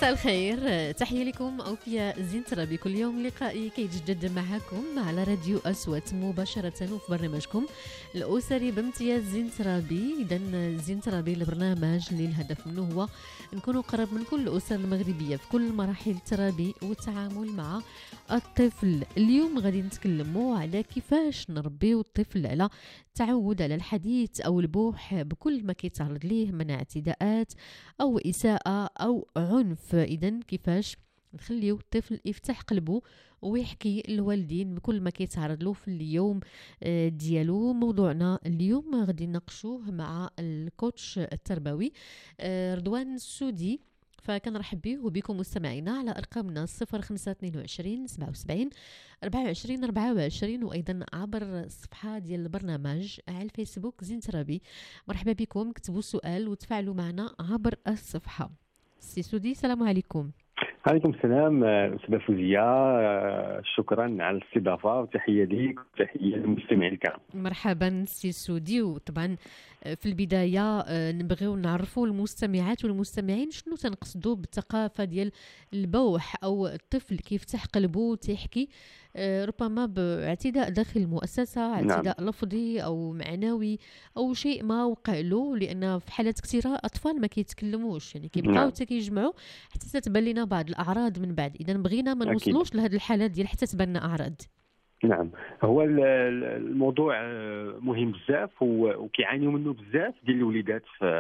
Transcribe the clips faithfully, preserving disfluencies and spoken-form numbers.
مساء الخير، تحية لكم أوفياء زينترا بكل يوم لقائي كيتجدد معكم على راديو أصوات مباشرة وفي برنامجكم الأسري بامتياز زينترابي. إذن زينترابي البرنامج اللي الهدف منه هو نكونوا قرب من كل الأسر المغربية في كل مراحل التربية والتعامل مع الطفل. اليوم غادي نتكلموا على كيفاش نربيو الطفل على تعود على الحديث أو البوح بكل ما كيتعرض ليه من اعتداءات أو إساءة أو عنف. إذن كيفاش نخليو الطفل يفتح قلبه ويحكي للوالدين بكل ما كيتعرض له في اليوم ديالو. موضوعنا اليوم غادي نناقشوه مع الكوتش التربوي رضوان السودي، فكنرحب به وبكم مستمعينا على ارقامنا صفر خمسة اثنين وعشرين سبعة وسبعين أربعة وعشرين أربعة وعشرين وايضا عبر الصفحه ديال البرنامج على الفيسبوك زينترابي. مرحبا بكم، كتبوا السؤال وتفاعلوا معنا عبر الصفحه. سي سودي، السلام عليكم. عليكم السلام أستاذة فوزية، شكرا على الاستضافة وتحية ليك وتحية للمستمعين الكرام. مرحبا سي سودي. وطبعا في البداية نبغيو نعرفوا المستمعات والمستمعين شنو تنقصدوا بالثقافة ديال البوح أو الطفل كيفتح قلبه وتيحكي ربما باعتداء داخل المؤسسة، اعتداء نعم. لفظي أو معنوي أو شيء ما وقع له، لأن في حالات كثيرة أطفال ما كيتكلموش، يعني كيبقاو نعم. حتى كيجمعوا حتى تتبان لنا بعض الأعراض من بعد. إذا بغينا ما نوصلوش لهذه الحالات ديال حتى تبان لنا أعراض. نعم، هو الموضوع مهم بزاف وكيعانيوا منه بزاف ديال الوليدات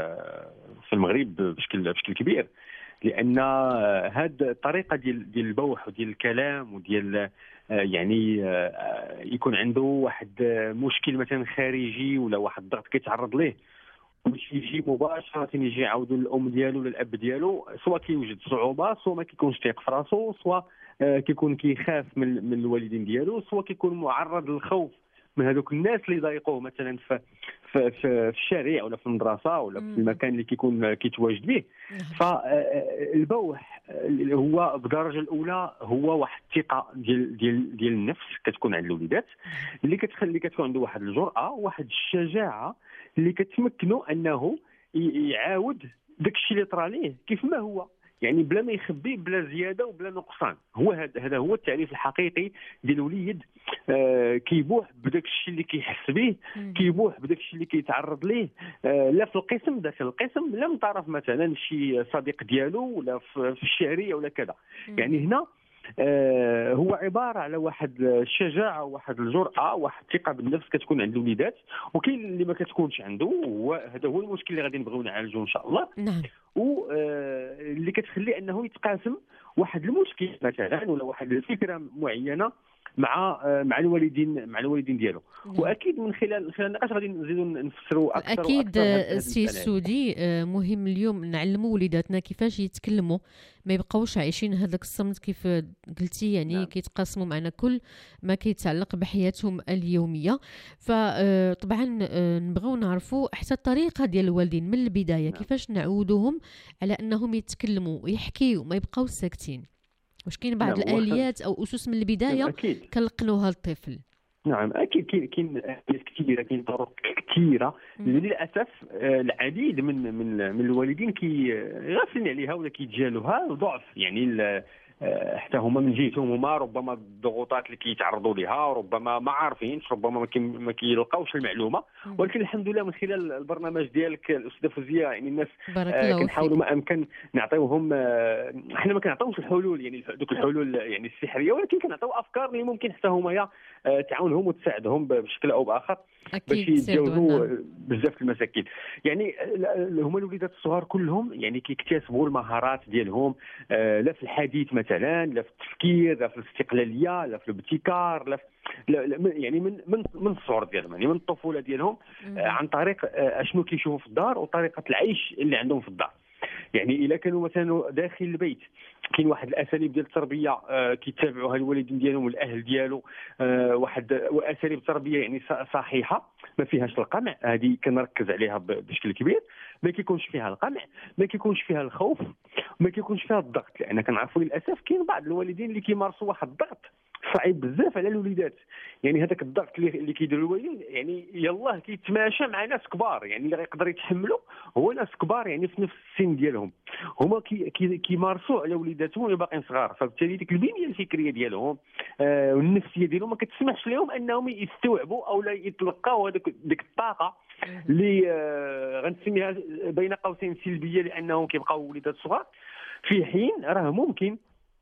في المغرب بشكل بشكل كبير، لان هاد الطريقه ديال ديال البوح وديال الكلام وديال يعني يكون عنده واحد مشكل مثلا خارجي ولا واحد الضغط كيتعرض ليه باش يجي مباشره يجي يعاودوا للام ديالو ولا الاب ديالو، سواء كيوجد صعوبه، سواء ما كيكونش تيق في راسو، سواء كيكون كيخاف من من الوالدين ديالو، سواء كيكون معرض للخوف من هذوك الناس اللي يضايقوه مثلا في في في الشارع ولا في المدرسه ولا في المكان اللي كيكون كيتواجد به. فالبوح هو بالدرجه الاولى هو واحد الثقه ديال ديال ديال النفس كتكون عند الوليدات، اللي كتخلي كتكون عنده واحد الجرأه واحد الشجاعه اللي كتمكنه انه يعاود داكشي اللي طرا ليه كيف ما هو، يعني بلا ما يخبي، بلا زياده وبلا نقصان. هو هذا هو التعريف الحقيقي ديال الوليد. آه كيبوح بداك الشيء اللي كيحس به، كيبوح بداك الشيء اللي كيتعرض ليه، آه لا في القسم داخل القسم، لا من طرف مثلا شي صديق ديالو ولا في الشارع ولا كذا. يعني هنا آه هو عباره على واحد الشجاعه وواحد الجرأه واحد الثقه بالنفس كتكون عند الوليدات، وكاين اللي ما كتكونش عنده، وهذا هو المشكل اللي غادي نبغيو نعالجوه ان شاء الله. نعم. واللي كتخلي انه يتقاسم واحد المشكل مثلا ولا واحد الفكره معينه مع مع الوالدين مع الوالدين ديالو. نعم. واكيد من خلال خلال النقاش غادي نزيدوا نفسروا اكثر اكيد سي سودي. مهم اليوم نعلموا وليداتنا كيفاش يتكلموا، ما يبقاوش عايشين هذاك الصمت كيف قلتي، يعني نعم. كيتقاسموا معنا كل ما كيتعلق بحياتهم اليوميه. فطبعا نبغاو نعرفوا حتى الطريقه ديال الوالدين من البدايه، نعم. كيفاش نعودوهم على انهم يتكلموا ويحكيوا وما يبقاوش ساكتين. واش كاين بعض نعم. الاليات او اسس من البدايه كنلقنوها للطفل؟ نعم اكيد كاين كاين كثيره، كاين طرق كثيره للاسف. العديد من من من الوالدين كيغافلين عليها ولا كيتجاهلوها، ضعف يعني حتى هما من جهتهم هما ربما الضغوطات اللي كيتعرضوا لها، ربما ما عارفينش، ربما ما كيلقاوش المعلومه. ولكن الحمد لله من خلال البرنامج ديالك الاستاذه فوزيه يعني الناس كنحاولوا ما امكن نعطيوهم، احنا ما كنعطيوش الحلول يعني دوك الحلول يعني السحريه، ولكن كنعطيو افكار اللي ممكن حتى هما تعاونهم وتساعدهم بشكل او باخر باش يتجاوزوا بزاف المشاكل. يعني هما الوليدات الصغار كلهم يعني كيكتسبوا المهارات ديالهم، لا في الحديث مثلا، لا في التفكير، لا في الاستقلاليه، لا في الابتكار، لا, لا يعني من من من الصغر ديالهم، يعني من الطفوله ديالهم، عن طريق اشنو كيشوفوا في الدار وطريقه العيش اللي عندهم في الدار. يعني الا كانوا مثلا داخل البيت كاين واحد الاساليب ديال التربيه آه كيتبعوها الوالدين ديالهم والاهل ديالو، آه واحد اساليب تربيه يعني صحيحه ما فيهاش القمع، هذه كنركز عليها بشكل كبير. ما كيكونش فيها القمع، ما كيكونش فيها الخوف، ما كيكونش فيها الضغط، لان كنعرفوا للاسف كاين بعض الوالدين اللي كيمارسوا واحد الضغط صعيب بزاف على الوليدات. يعني هذاك الضغط اللي اللي كيديروا الوالدين يعني يلاه كيتماشى مع ناس كبار، يعني اللي غيقدر يتحملوا هو ناس كبار يعني في نفس السن ديالهم، هما كي كي كيمارسوا على وليداتهم اللي باقيين صغار، فبالتالي ديك البنيه الفكريه ديالهم آه والنفسيه ديالهم ما كتسمحش لهم انهم يستوعبوا او لا يتلقاو هذيك ديك الطاقه اللي آه غنسميها بين قوسين سلبيه، لانهم كيبقاو وليدات صغار، في حين راه ممكن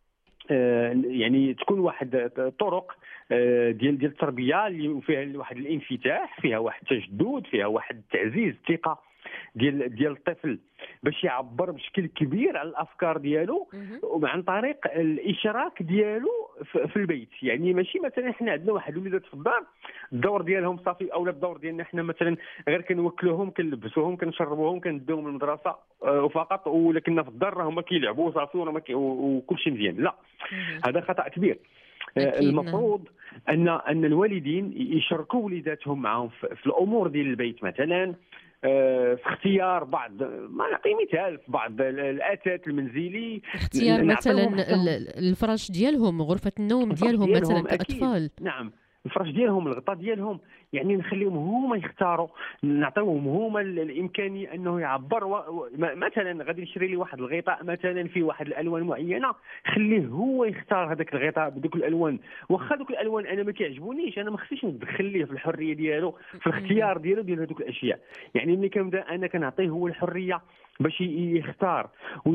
يعني تكون واحد طرق ديال ديال التربيه اللي فيها واحد الانفتاح، فيها واحد التجدد، فيها واحد تعزيز الثقه ديال ديال الطفل باش يعبر بشكل كبير على الافكار ديالو، وعن طريق الاشراك ديالو في البيت. يعني ماشي مثلا حنا عندنا واحد الوليدات في الدار الدور ديالهم صافي، اولا الدور ديالنا حنا مثلا غير كنوكلوهم كنلبسوهم كنشربوهم كندوهم للمدرسه وفقط، ولكن في الدار راهم كيلعبوا صافي وكل شيء مزيان. لا، هذا خطا كبير. المفروض ان ان الوالدين يشاركوا وليداتهم معهم في الامور ديال البيت، مثلا في اختيار بعض، ما نعطي مثال، في بعض الاثاث المنزلي، اختيار مثلا الفراش ديالهم، غرفه النوم ديالهم مثلا كاطفال. نعم، الفراش ديالهم، الغطاء ديالهم، يعني نخليهم هما يختاروا، نعطيوهم هما الامكانيه انه يعبر و... مثلا غادي نشري لي واحد الغطاء مثلا فيه واحد الالوان معينه، خليه هو يختار هذاك الغطاء بدوك الالوان، واخا دوك الالوان انا ما كيعجبونيش، انا ما خصنيش ندخل ليه في الحريه ديالو في الاختيار ديالو ديال هذوك الاشياء. يعني ملي كنبدا انا كنعطيه هو الحريه باش يختار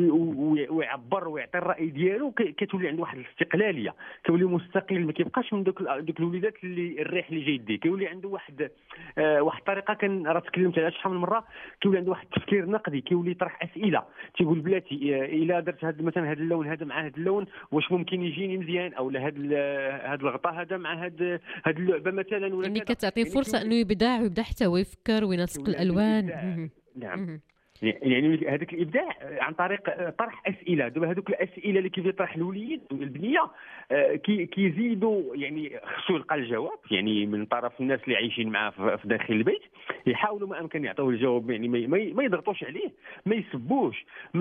ويعبر ويعطي الراي ديالو، كتولي عنده واحد الاستقلاليه، كيولي مستقل، ما كيبقاش من دوك دوك الوليدات اللي الريح اللي جاي يديه، كيولي عنده واحد آه واحد الطريقه، كان راه تكلمت عليها شحال من مره، كيولي عنده واحد التفكير نقدي، كيولي يطرح اسئله، تيقول بلاتي آه الا درت هذا مثلا هذا اللون هذا مع هذا اللون واش ممكن يجيني مزيان، او لا هذا هذا الغطاء هذا مع هذا هذه اللعبه مثلا، ولا يعني كتعطيه يعني فرصه انه يبدع ويبدا حتى هو يفكر وينسق الالوان. نعم، يعني هذاك الابداع عن طريق طرح اسئله. دابا هذوك الاسئله اللي كيطرح الوليد والبنيه كيزيدوا، يعني خصو يلقى الجواب يعني من طرف الناس اللي عايشين معاه في داخل البيت، يحاولوا ما امكن يعطوه الجواب، يعني ما يضغطوش عليه، ما يسبوش، ما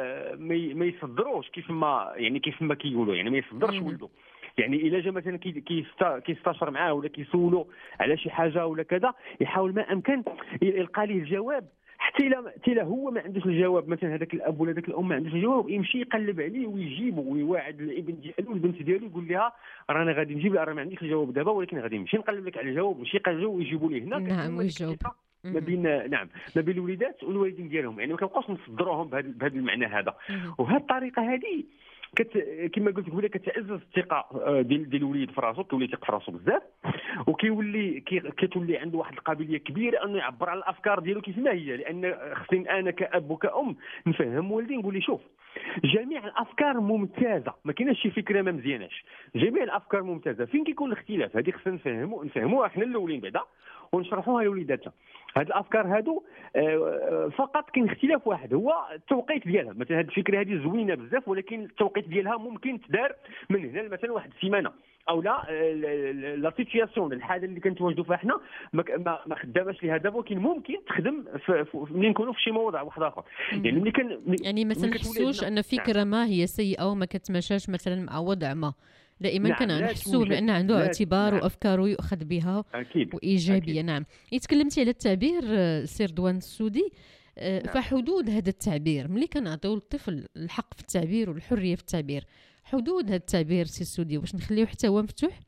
ما يصدروش كيف ما يعني كيف ما كيقولوا، يعني ما يصدرش ولده. يعني الا جا مثلا كيستشر معاه ولا كيسولو على شي حاجه ولا كذا، يحاول ما امكن يلقى ليه الجواب، حتى الا حتى الا هو ما عندوش الجواب، مثلا هذاك الاب ولا هذاك الام ما عندوش الجواب، يمشي يقلب عليه ويجيبه ويواعد الابن ديالو البنت ديالو، يقول لها رانا غادي نجيب، راه ما عنديش الجواب دابا، ولكن غادي نمشي نقلب لك على الجواب، نمشي يقلبوا ويجيبوا ليه هنا. نعم، ويجاوب ما بين نعم ما بين الوليدات والوالدين ديالهم، يعني ما كنبقاوش نصدروهم بهذا المعنى هذا. وهذه الطريقه هذه كت كما قلت قبيله كتعزز الثقه ديال ديال الوليد في راسو، كيولي يثق في راسو بزاف، وكيولي كتولي عنده واحد القابليه كبيره انه يعبر على الافكار ديالو كيف ما هي. لان خصني انا كاب وكأم نفهم والدي، نقول لي شوف، جميع الافكار ممتازه، ما كايناش شي فكره ما مزياناش، جميع الافكار ممتازه، فين كيكون الاختلاف؟ هذه خصنا نفهموا نفهموها حنا الاولين بعدا ونشرحوها لوليداتنا. هاد الافكار هادو فقط كاين اختلاف واحد، هو التوقيت ديالها. مثلا هذه الفكره هذه زوينه بزاف، ولكن التوقيت ديالها ممكن تدار من هنا مثلا واحد السيمانه، او لا لا سيتوياسيون، الحاله اللي كنتواجدوا فيها حنا ما ما خداماش ليها دابا، ولكن ممكن تخدم ملي نكونوا في شي موضع واحد اخر. يعني ملي كان يعني ما تنحسوش ان فكره ما هي سيئه وما كتماشاش مثلا مع وضع ما، دائما نعم كنحسوا بان عنده اعتبار نعم. وافكاره يؤخذ بها أكيد. وايجابيه. أكيد. نعم. يتكلمتي على التعبير سي رضوان السودي، نعم. فحدود هذا التعبير، ملي كنعطيو للطفل الحق في التعبير والحريه في التعبير، حدود هذا التعبير سي السودي واش نخليوه حتى هو مفتوح؟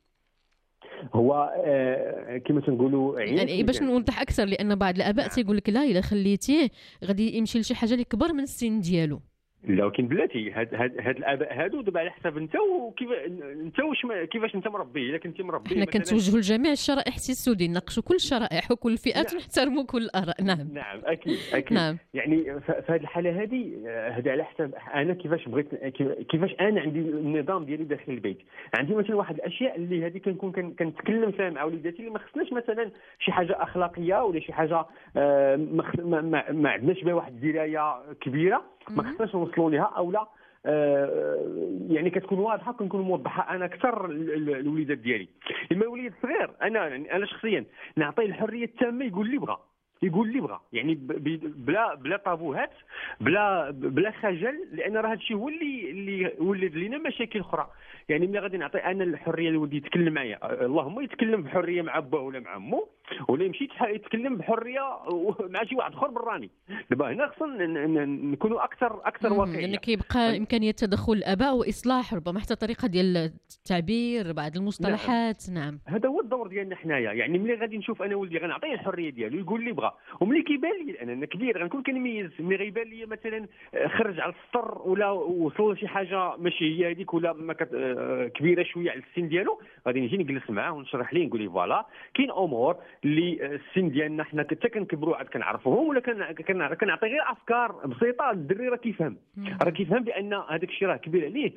هو آه كما تنقولوا يعني باش نوضح اكثر، لان بعض الاباء تيقول لك لا الا خليتيه غادي يمشي لشي حاجه اللي كبر من السن ديالو. لا، ولكن بلاتي هاد هاد هاد الاباء هادو دابا على حسب انت وكيف انت واش كيفاش انت مربيه. الا كنتي مربيه حنا كنتوجهوا لجميع الشرائح سي السودي، نناقشوا كل الشرائح وكل الفئات ونحترموا كل الاراء. نعم نعم اكيد اكيد. نعم. يعني في هذه الحاله هذه هذا على حسب انا كيفاش بغيت، كيفاش انا عندي النظام ديالي داخل البيت. عندي مثلا واحد الاشياء اللي هذه كنكون كنتكلم فيها مع وليداتي، اللي ما خصناش مثلا شي حاجه اخلاقيه ولا شي حاجه ما ما, ما عندناش بها واحد الدرايه كبيره، ما خصناش نوصلوا لها، او لا آه يعني كتكون واضحه، كنكون موضحه انا اكثر الوليدات ديالي. لما وليد صغير انا يعني انا شخصيا نعطيه الحريه التامه يقول اللي بغى، يقول اللي بغى، يعني بلا بلا طابوهات، بلا بلا خجل، لان راه هادشي هو اللي اللي ولد لنا مشاكل اخرى. يعني ملي غادي نعطي انا الحريه لولدي يتكلم معايا، اللهم يتكلم بحريه مع باه ولا مع امه، ولا يمشي يتكلم بحريه مع شي واحد اخر براني. دابا هنا خصنا نكونوا اكثر اكثر واقعيه، لان كيبقى امكانيه تدخل الاباء واصلاح ربما حتى طريقه ديال التعبير، بعض المصطلحات. نعم, نعم. هذا هو الدور ديالنا حنايا. يعني ملي غادي نشوف انا ولدي غنعطيه الحريه ديالو يقول اللي بغى، وملي كيبان لي انا كبير غنكون كنميز. ملي غيبان لي مثلا خرج على السطر ولا وصل لشي حاجه ماشي هي هذيك، ولا ما كبيره شويه على السن ديالو، غادي نجي نجلس معاه ونشرح ليه، نقول ليه فوالا كاين امور اللي السن ديالنا حنا حتى كنكبروا عاد كنعرفوهم، ولا كنعطي غير افكار بسيطه الدري راه كيفهم، راه كيفهم بان هذاك الشيء راه كبير عليه،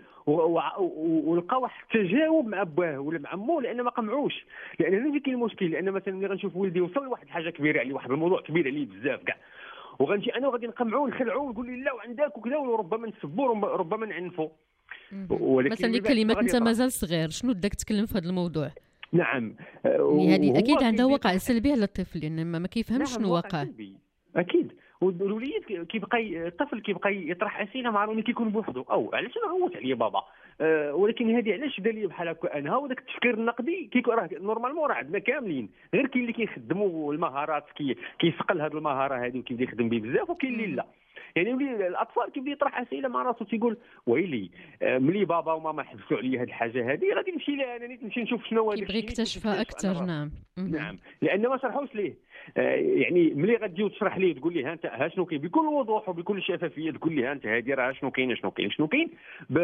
ولقى واحد التجاوب مع باه ولا مع امه، لان ما قمعوش. لان هنا كاين المشكل، لان مثلا ملي غنشوف ولدي وصل لواحد الحاجه كبيره عليه، واحد الموضوع كبير عليه بزاف كاع، وغنجي انا وغادي نقمعوا ونخلعوا ونقول لي لا وعندك وكذا، وربما نسبوا وربما نعنفوا. ولكن مثلا لكلمه انت مازال صغير، شنو بدك تتكلم في هذا الموضوع؟ نعم، يعني هذه اكيد عندها وقع سلبي على الطفل، لان يعني ما كيفهمش شنو واقع. اكيد. والوليد كيبقى الطفل كيبقى يطرح اسئله مع ملي كيكون بوحده، او علاش انا غوت عليا بابا، أه ولكن هذه علاش دار لي بحال هكا انا، وداك التفكير النقدي كيكون راه نورمالمون راه عندنا كاملين، غير كاين اللي كيخدموا المهارات كي كيسقل هذه المهاره هذه وكيبدا يخدم به بزاف، وكاين اللي لا. يعني ملي الاطفال كيبدا يطرح اسئله مع راسو تيقول ويلي ملي بابا وماما حبسوا عليا هذه الحاجه هذه، غادي نمشي لها انا، نمشي نشوف شنو هو هذا الشيء، كيبغي يكتشفها اكثر. نعم نعم، لان ما شرحوش ليه. يعني ملي غتجي وتشرح ليه تقول ليه ها انت ها شنو كاين بكل وضوح وبكل شفافيه، تقول ليه ها انت هذه راه شنو كاين شنو كاين شنو كاين،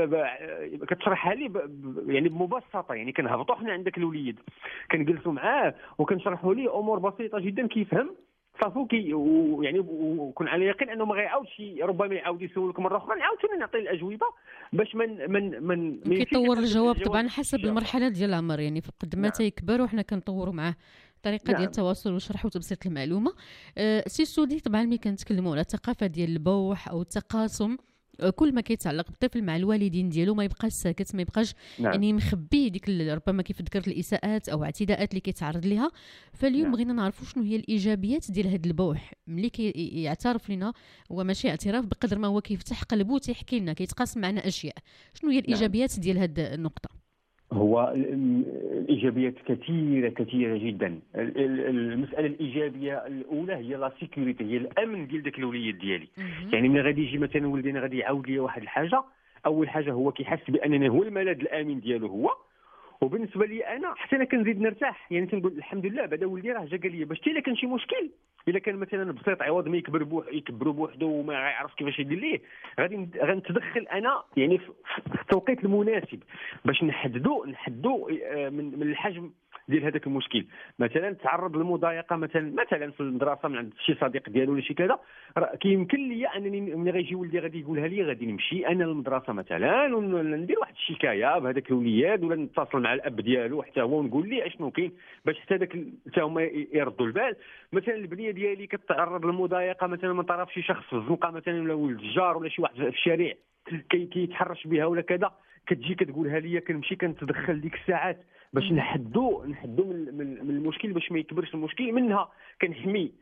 كتشرحها ليه يعني بمبسطه. يعني كنهبطوا حنا عندك الوليد، كنجلسوا معاه وكنشرحوا ليه امور بسيطه جدا كيفهم صافو كي، يعني وكون على يقين انه ما غيعاودش، ربما يعاود يسولك مره اخرى، نعاود ثاني نعطي الاجوبه باش من من من كيطور الجواب طبعا حسب المرحله ديال العمر. يعني قد ما تيكبر وحنا كنطوروا معاه طريقه نعم. ديال التواصل والشرح وتبسيط المعلومه. أه سي سودي، طبعا ملي كنتكلموا على الثقافه ديال البوح او التقاسم، كل ما كيتعلق بالطفل مع الوالدين ديالو ما يبقاش ساكت، ما يبقاش نعم. يعني مخبي ديك ربما كيف ذكرت الاساءات او اعتداءات اللي كيتعرض لها. فاليوم نعم. بغينا نعرفوا شنو هي الايجابيات ديال هذا البوح، ملي كيعترف لنا هو ماشي اعتراف بقدر ما هو كيفتح قلبه وتيحكي لنا، كيتقاسم معنا اشياء. شنو هي الايجابيات نعم. ديال هذه النقطه؟ هو الايجابيات كثيره كثيره جدا. المساله الايجابيه الاولى هي لا سيكوريتي، هي الامن ديال داك الوليد ديالي. يعني ملي غادي يجي مثلا ولدينا غادي يعاود لي واحد الحاجه، اول حاجه هو كيحس بانني هو الملاذ الامن ديالو هو، وبالنسبه لي انا حتى انا كنزيد نرتاح. يعني تنقول الحمد لله بعدا ولدي راه جا قال لي، باش حتى الا كان شي مشكل، الا كان مثلا بسيط عوض ما يكبر بوح يكبروا بوحده وما غيعرف كيفاش يدير ليه، غادي غنتدخل انا يعني في التوقيت المناسب باش نحددوا نحدوا من من الحجم ديال هذاك المشكل. مثلا تعرض للمضايقه مثلا مثلا في المدرسه من عند شي صديق ديالو ولا شي كذا، كيمكن لي انني ملي غيجي ولدي غادي يقولها لي، غادي نمشي انا للمدرسه مثلا وندير واحد الشكايه بهذاك الوليد، ولا نتصل مع الاب ديالو حتى هو ونقول ليه اشنو كاين، باش حتى داك حتى هما يردوا البال. مثلا البنيه ديالي كتعرض للمضايقه مثلا من طرف شي شخص في الزنقه مثلا، ولا ولد الجار ولا شي واحد في الشارع كي كيتحرش بها ولا كذا، كتجي كتقولها لي، كنمشي كنتدخل ديك الساعات باش نحدوا نحدوا من, من المشكل باش ما يكبرش المشكل. منها كنحمي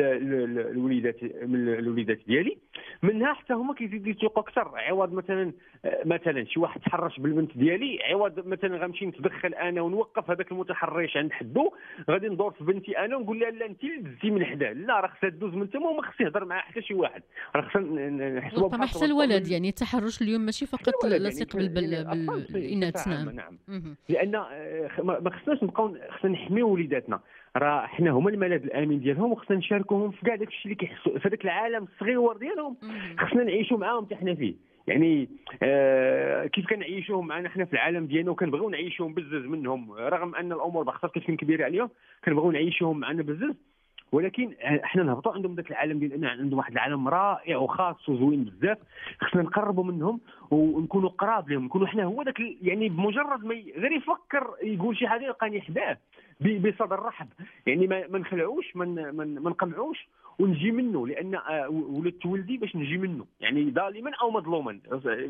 الوليدات من الوليدات ديالي، منها حتى هما كيزيدوا يتوقعوا اكثر. عوض مثلا مثلا شي واحد تحرش بالبنت ديالي، عوض مثلا غنمشي نتدخل انا ونوقف هذاك المتحرش عند حدو، غادي ندور في بنتي انا ونقول لها لا انت اللي دزتي من حداه، لا راه خصها دوز من تما وما خصش يهضر معها حتى شي واحد، راه خصنا نحسبوا بحال حتى الولد. يعني التحرش اليوم ماشي فقط لاصق بالاناث. نعم. نعم. لان ما خصناش نبقاو، خصنا نحميو وليداتنا، راه حنا هما الملاذ الامن ديالهم، وخصنا نشاركوهم في كاع داك الشيء اللي كيحسوا في هذاك العالم الصغير ديالهم، خصنا نعيشوا معاهم حتى حنا فيه. يعني آه كيف كنعيشوهم معنا حنا في العالم ديالنا، وكنبغيو نعيشوهم بزز منهم، رغم ان الامور بخاصه كتكون كبيره عليهم، كنبغيو نعيشوهم معنا بزز، ولكن احنا نهبطوا عندهم ذاك العالم ديالنا، عندهم واحد العالم رائع وخاص وزوين بزاف، خصنا نقربوا منهم ونكونوا قراب لهم، نكونوا احنا هو ذاك. يعني بمجرد ما غير يفكر يقول شي حاجه يلقاني حداه بصدر رحب، يعني ما ما نخلعوش، ما ما نقمعوش ونجي منه، لان ولدت ولدي باش نجي منه، يعني ظالما او مظلوما،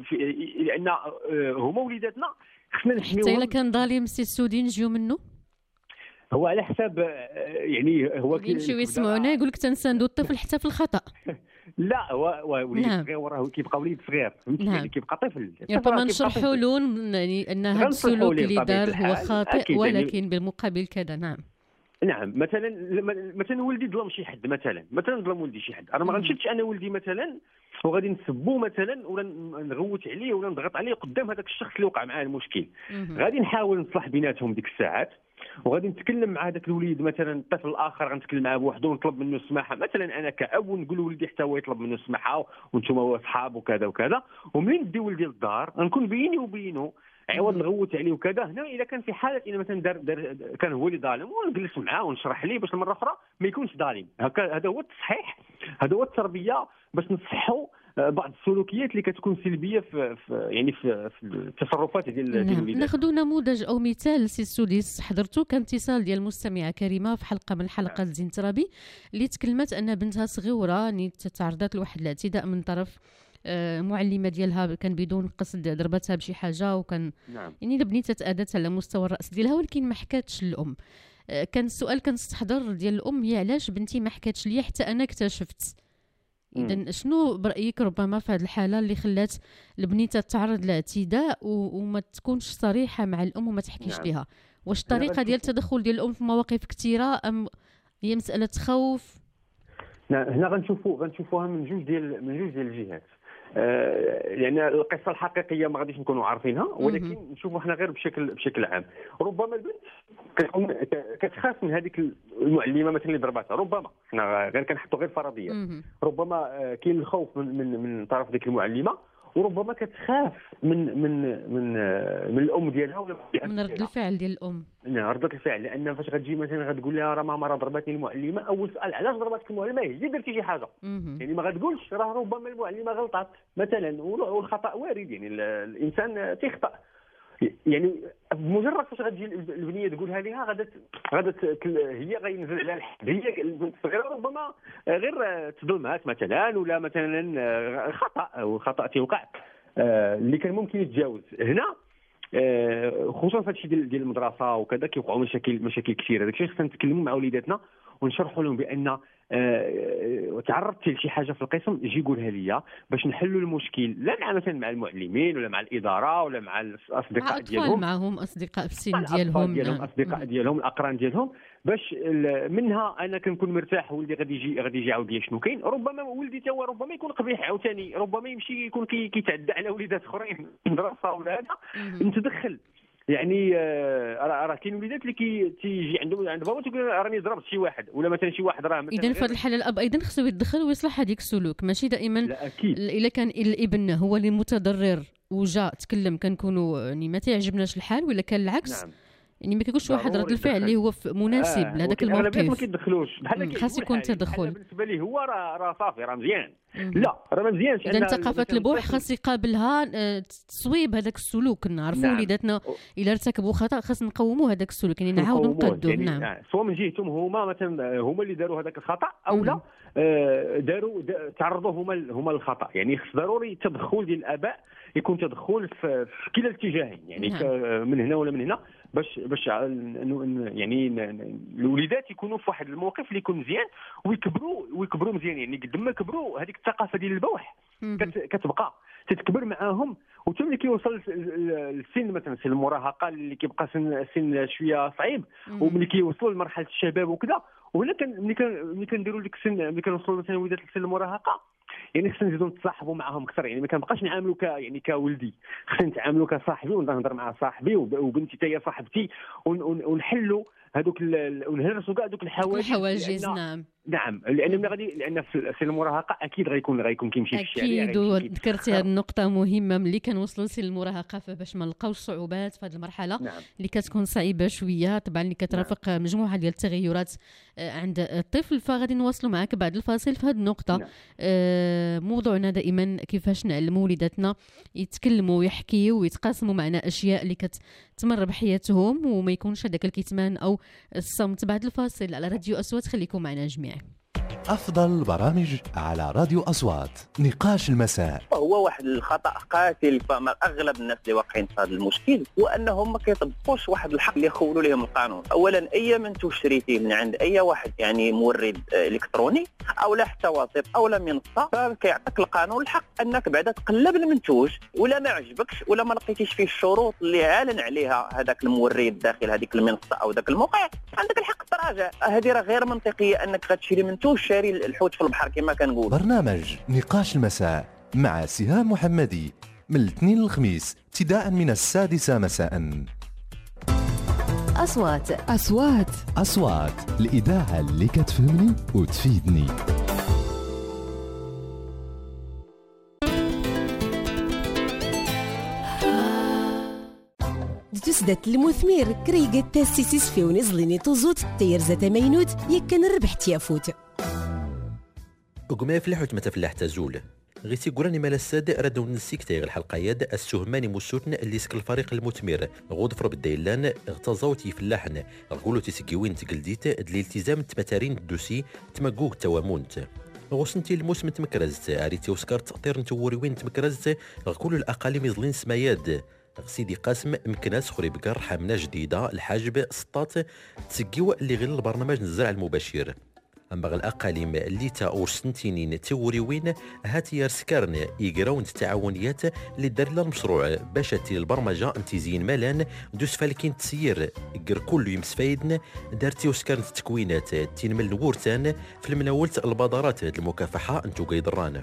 لان هما وليداتنا خصنا نحميوهم. حتى الا كان ظالم سي السودي نجيو منه. هو على حساب يعني هو يمشيو يسمعونا يقول لك تنساندو الطفل حتى في الخطا. لا هو وليد نعم. صغير راه كيبقى وليد صغير فهمتي نعم. يعني كيبقى طفل ربما نشرحوا له يعني ان هذا السلوك اللي دار هو خاطئ ولكن يعني بالمقابل كذا. نعم نعم مثلا مثلا ولدي ظلم شي حد مثلا مثلا ظلم ولدي شي حد انا ما غنشدش انا ولدي مثلا وغادي نسبو مثلا ولا نغوت عليه ولا نضغط عليه قدام هذاك الشخص اللي وقع معاه المشكل. غادي نحاول نصلح بيناتهم ديك الساعات وغادي نتكلم مع هذاك الوليد مثلا الطفل الاخر غنتكلم معاه بوحده ونطلب منه السماحه مثلا انا كأب ونقول لولدي حتى هو يطلب منه السماحه وانتم اصحاب وكذا وكذا ومنين ندي ولدي للدار غنكون بيني وبينه عوض نغوت عليه وكذا. هنا اذا كان في حاله اذا مثلا دار, دار كان هو اللي ظالم ونجلس معاه ونشرح ليه باش المره اخرى ما يكونش ظالم. هكا هذا هو التصحيح هذا هو التربيه باش نصحوا بعض السلوكيات اللي كتكون سلبيه في, في يعني في, في التصرفات ديال الوليدات. ناخذ نموذج او مثال سي السديس حضرتو كان اتصال ديال المستمعه كريمه في حلقه من حلقات زين ترابي اللي تكلمت ان بنتها صغيره ني تعرضت لواحد الاعتداء من طرف معلمه ديالها كان بدون قصد ضربتها بشي حاجه وكان نعم. يعني البنيته تاذت على مستوى الراس ديالها ولكن ما حكاتش للام. كان السؤال كان استحضر ديال الام هي علاش بنتي ما حكاتش ليا حتى انا اكتشفت. اذا شنو برايك ربما في هذه الحاله اللي خلات البنيته تعرض لاعتداء وما تكونش صريحه مع الام وما تحكيش نعم. لها؟ واش الطريقه ديال التدخل ديال الام في مواقف كثيره ام هي مساله خوف؟ هنا غنشوفوا غنشوفوها من جوج ديال من جوج ديال الجهات. آه يعني القصه الحقيقيه ما غاديش نكونوا عارفينها ولكن نشوفوا حنا غير بشكل بشكل عام. ربما البنت كتكون كتخاف من هذيك المعلمه مثلا اللي ضربتها ربما حنا غير كنحطوا غير فرضيه. ربما آه كاين الخوف من من من طرف ديك المعلمه وربما كتخاف من من من آه من الام ديالها ولا من رد الفعل ديال الام. نعم رد الفعل لان فاش غتجي مثلا غتقول لها راه ماما راه ضربتني المعلمه اول سؤال علاش ضربتك المعلمه هي درتي شي حاجه يعني ما غتقولش راه ربما المعلمه غلطات مثلا والخطا وارد يعني الانسان تيخطا يعني بمجرد فاش غتجي البنيه تقولها ليها غادا غادا هي غينزل على الحد هي البنت الصغيره ربما غير تظلمات مثلا ولا مثلا خطا او خطا تيوقع اللي كان ممكن يتجاوز. هنا خصوصا في هادشي ديال المدرسه وكذا كيوقعوا مشاكل مشاكل كثيره. داكشي خصنا نتكلموا مع وليداتنا ونشرحوا لهم بان آه تعرضت لشي حاجه في القسم جي قولها ليا باش نحلوا المشكل لا مع مثلا مع المعلمين ولا مع الاداره ولا مع الاصدقاء ديالهم معهم اصدقاء في السن ديالهم ديالهم نعم. اصدقاء ديالهم الاقران ديالهم باش منها انا كنكون مرتاح ولدي غادي يجي غادي يجي يعاود لي شنو كاين. ربما ولدي تا هو ربما يكون قبيح عاوتاني ربما يمشي يكون كيتعدى على وليدات اخرين في المدرسه ولا هذا نتدخل يعني راه راه كاين وليدات اللي كي تيجي عندهم عند بابا تيقول راني ضربت شي واحد ولا مثلا شي واحد راه مثلا. اذا في هذه الحاله الاب ايضا خصو يتدخل ويصلح هذيك السلوك ماشي دائما. لا اكيد الا كان الابن هو اللي متضرر وجا تكلم كنكونوا يعني ما تعجبناش الحال ولا كان العكس نعم. يعني ما كيكونش واحد رد الفعل اللي هو مناسب آه لهذاك الموقف ما كيدخلوش بحال خاص يكون تدخل. بالنسبه ليه هو راه راه صافي راه مزيان لا راه ما مزيانش. اذا ثقافه البوح خاص يقابلها تصويب هذاك السلوك نعرفوا نعم. وليداتنا الا ارتكبوا خطا خاص نقوموا هذاك السلوك يعني نعاودوا نقدوه يعني نعم سواء من جهتهم هما مثلا هما اللي داروا هذاك الخطا او لا داروا تعرضوا هما هما للخطا. يعني خص ضروري تدخل ديال الاباء يكون تدخل في كلا الاتجاهين يعني نعم. من هنا ولا من هنا باش باش يعني الوليدات يكونوا في واحد الموقف اللي يكون مزيان ويكبروا ويكبروا مزيان. يعني قد ما كبروا هذيك الثقافه ديال البوح كتبقى تتكبر معاهم وحتى ملي كيوصل السن مثلا سن المراهقه اللي كيبقى سن سن شويه صعيب وملي كيوصلوا لمرحله الشباب وكذا وهنا كان ملي كان ملي كنديروا ديك السن ملي كنوصلوا مثلا وليدات لسن المراهقه يعني خصنا نزيدوا نتصاحبوا معاهم اكثر. يعني ما كنبقاش نعاملوا ك يعني كولدي خصنا نتعاملوا كصاحبي ونهضر مع صاحبي وبنتي حتى هي صاحبتي ونحلوا هذوك ونهرسوا كاع دوك الحواجز الحواجز نعم نعم لان ملي غادي لان في سن المراهقه اكيد غيكون غيكون كيمشي في الشارع. اكيد وذكرتي هذه النقطه مهمه ملي كنوصلوا لسن المراهقه فباش ما نلقاوش صعوبات في هذه المرحله نعم. اللي كتكون صعيبه شويه طبعا اللي كترافق نعم. مجموعه ديال التغيرات عند الطفل. فغادي نواصلوا معك بعد الفاصل في هذه النقطه نعم. آه موضوعنا دائما كيفاش نعلموا وليداتنا يتكلموا ويحكيوا ويتقاسموا معنا اشياء اللي كتمر بحياتهم وما يكونش هذاك الكتمان او الصمت. بعد الفاصل على راديو أصوات خليكم معنا جميعا. أفضل برامج على راديو أصوات. نقاش المساء هو واحد الخطأ قاتل فما أغلب الناس اللي واقعين في هذا المشكل هو أنهم ما كيطبقوش واحد الحق اللي يخولوا لهم القانون. أولا أي منتوج شريتيه من عند أي واحد يعني مورد إلكتروني أو لا حتى وسيط أو لا منصة، فكيعطيك القانون الحق أنك بعدا تقلب المنتوج ولا ما عجبكش ولا ما لقيتيش فيه الشروط اللي عالن عليها هذاك المورد داخل هذيك المنصة أو ذاك الموقع، عندك الحق تراجع. هذه راه غير منطقية أنك غتشري منتوج شاري الحوت في البحر كما كنقول. برنامج نقاش المساء مع سهام محمدي من الاثنين للخميس ابتداء من السادسة مساء. أصوات أصوات أصوات الإذاعة اللي كتفهمني وتفيدني. تسدت المثمير كريقة تاسيسيس في ونزليني توزوت تير زات مينوت يكن الربح تيافوت وقما فلاح وتمتا فلاح تزول غيتي قراني مال الساد ردو نسيك تايغ الحلقه يد السهماني مسوتن اللي سك الفريق المثمر غودفر بالديلان اغتزاوتي فلاحن غولو تيسكيوين تقلديت دليل التزام تمتارين الدوسي تمقوق توامونت غوسنتي الموسم تمكرزت اريتي وسكرت طير نتوريوين تمكرزت غكل الاقاليم يظلين سماياد سيدي قاسم مكناس خري بقر حمله جديده الحاجب سطات تسقيو اللي غير البرنامج الزرع المباشر. اما الاقاليم اللي تا اورسنتينين توريوين هاتي يرسكرن يقراون التعاونيات اللي دار لها المشروع باش تي البرمجه انتزين مالان دوس فالكين تسير يقر كل يمس فايدن دارتي وسكرن التكوينات تينمل الورتان في المناولة البادرات المكافحه انتو قيدران.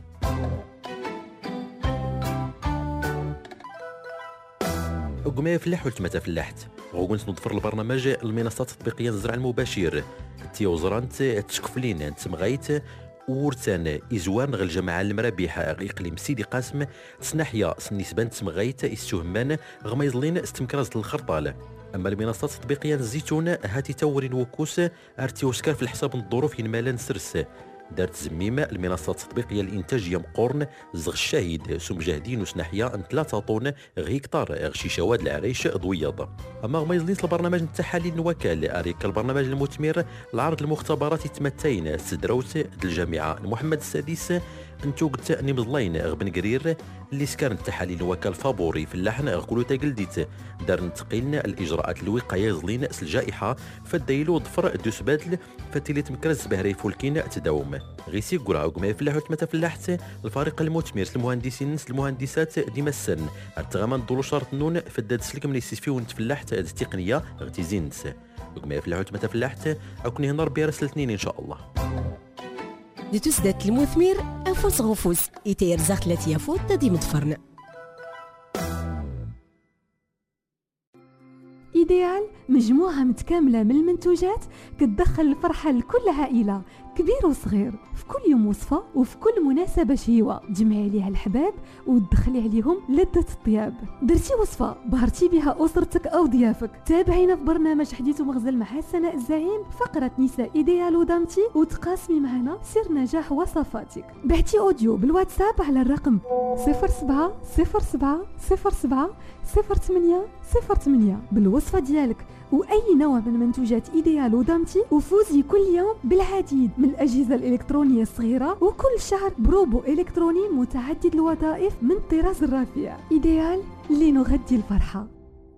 وقما فلاح ولتمتا فلاحت غوكنت نضفر البرنامج المنصات التطبيقيه الزرع المباشر تيوزرانت تشكفلين تمغيت ورتان إزوان غير الجماعة المرابحة إقليم سيدي قاسم سناحية سنسبان تمغيت السهمان غما يظلين استمكراز الخرطال. أما المنصات التطبيقية الزيتون هاتي تورين وكوس أرتي وسكار في الحساب الظروف ينمالان سرس دارت زميمة المنصات التطبيقية الإنتاجية مقورن زغ الشاهد سم جاهدين وسناحية ان ثلاثة طون غيكتار غشي شواد العريش ضويض. أما غما يزليت البرنامج التحاليل الوكال أريك البرنامج المثمر العرض المختبرات يتمتين سدروت الجامعة محمد السادس انتو قلت اني مظلين غبن قرير اللي سكان التحاليل وكال فابوري في اللحن غقولو تاقلديت دار نتقين الاجراءات الوقايه يظلين اس الجائحه فدايلو ضفر دوس بادل فتيلي تمكرز بهري فولكين تداوم غيسي قرا وقما يفلاح وتمتا فلاحت الفريق المثمر المهندسين المهندسات ديما السن ارتغمان دولو شرط نون فداد سلك من يسيفيون تفلاحت التقنيه غتيزين وقما يفلاح وتمتا فلاحت اكوني هنا ربي راسل الاثنين ان شاء الله. دي تسدت المثمر أنفس غفوس يتير زاخت لا تيافوت تدي مدفرن. إيديال مجموعة متكاملة من المنتوجات كتدخل الفرحة لكل عائلة كبير وصغير في كل يوم وصفة وفي كل مناسبة شهيوة تجمعي عليها الحباب وتدخلي عليهم لذة الطياب. درتي وصفة بهرتي بها أسرتك أو ضيافك تابعينا في برنامج حديث ومغزل مع سناء الزعيم فقرة نساء إيديال ودامتي وتقاسمي معنا سر نجاح وصفاتك. بعتي أوديو بالواتساب على الرقم صفر سبعة صفر سبعة صفر سبعة صفر ثمانية صفر ثمانية بالوصفة ديالك وأي نوع من منتوجات إيديال ودامتي وفوزي كل يوم بالعديد من الأجهزة الإلكترونية الصغيرة وكل شهر بروبو إلكتروني متعدد الوظائف من الطراز الرفيع. إيديال لنغذي الفرحة.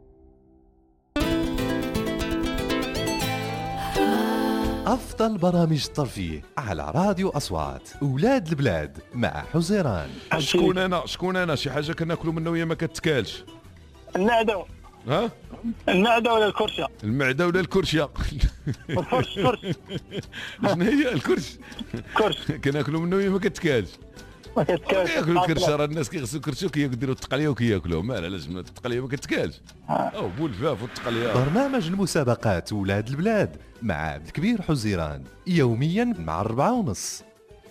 أفضل برامج الترفيه على راديو أصوات أولاد البلاد مع حزيران. شكون أنا شكون أنا شي حاجة كناكلو منها وهي ما كتكالش. المعدة. ها؟ المعدة ولا الكرشة؟ المعدة ولا الكرشة؟ الكرش كرش. شنو هي الكرش؟ كرش. كناكلو منها وهي ما كتكالش. ما كتكالش. ياكلوا الكرشة راه الناس كيغسلوا الكرشة كيديروا التقلية وكياكلوها مال علاش التقلية ما كتكالش؟ أو بولفاف والتقلية. برنامج المسابقات ولاد البلاد مع عبد الكبير حزيران يوميا مع الربعة ونص.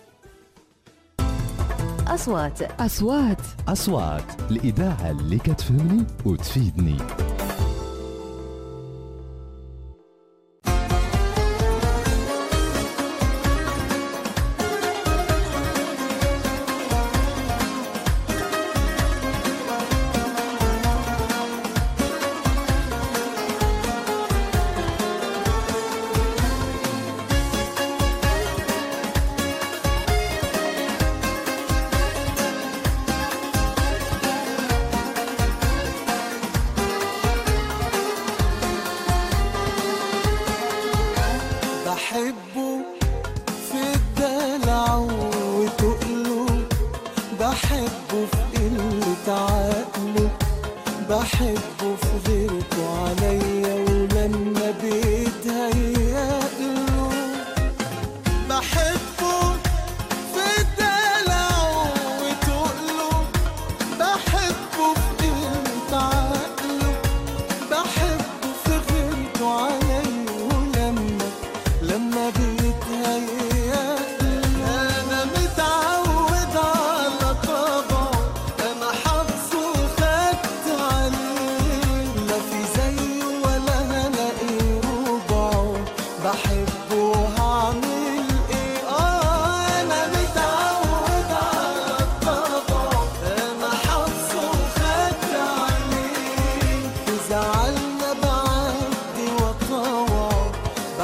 أصوات أصوات أصوات الإذاعة اللي كتفهمني وتفيدني.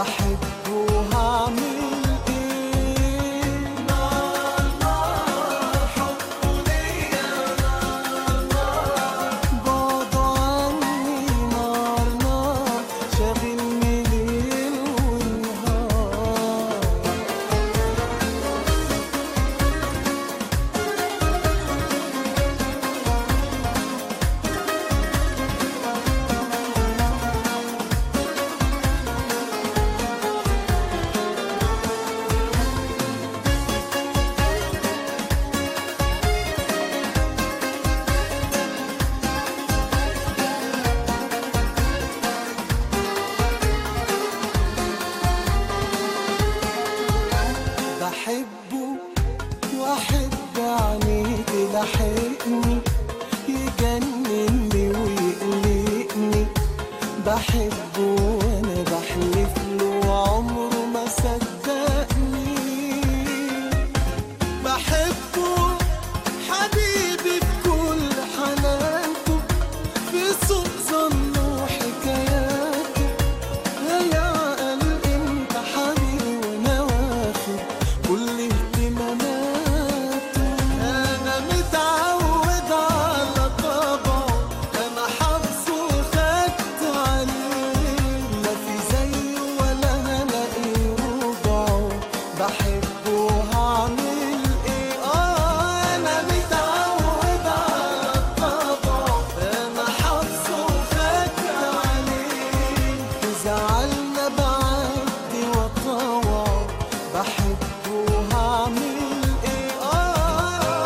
بحبه هعمل ايه؟ نار نار حبه ليا نار نار بعده عني نار نار شاغلني ليل ونهار بحبه واحب عينيه تلاحقني يجنني ويقلقني بحبه وانا بحلف له عمره ما صدقني بحبه حبيبي بكل حنانته في صوت ظنه وحكاياته يا عقل انت حبيبي وانا واخد كل اهتماماته انا متعود على طبعه انا حافظه وخدت عليه لا في زيه ولا هلاقي ربعه بحبه هعمل ايه اه انا متعود على طبعه انا حافظه وخدت عليه زعلنا بعدي وطوعه بحبه هعمل ايه اه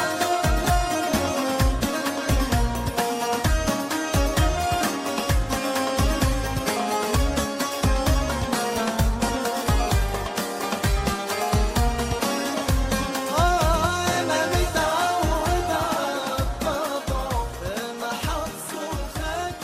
انا متعود على طبعه انا حافظه وخدت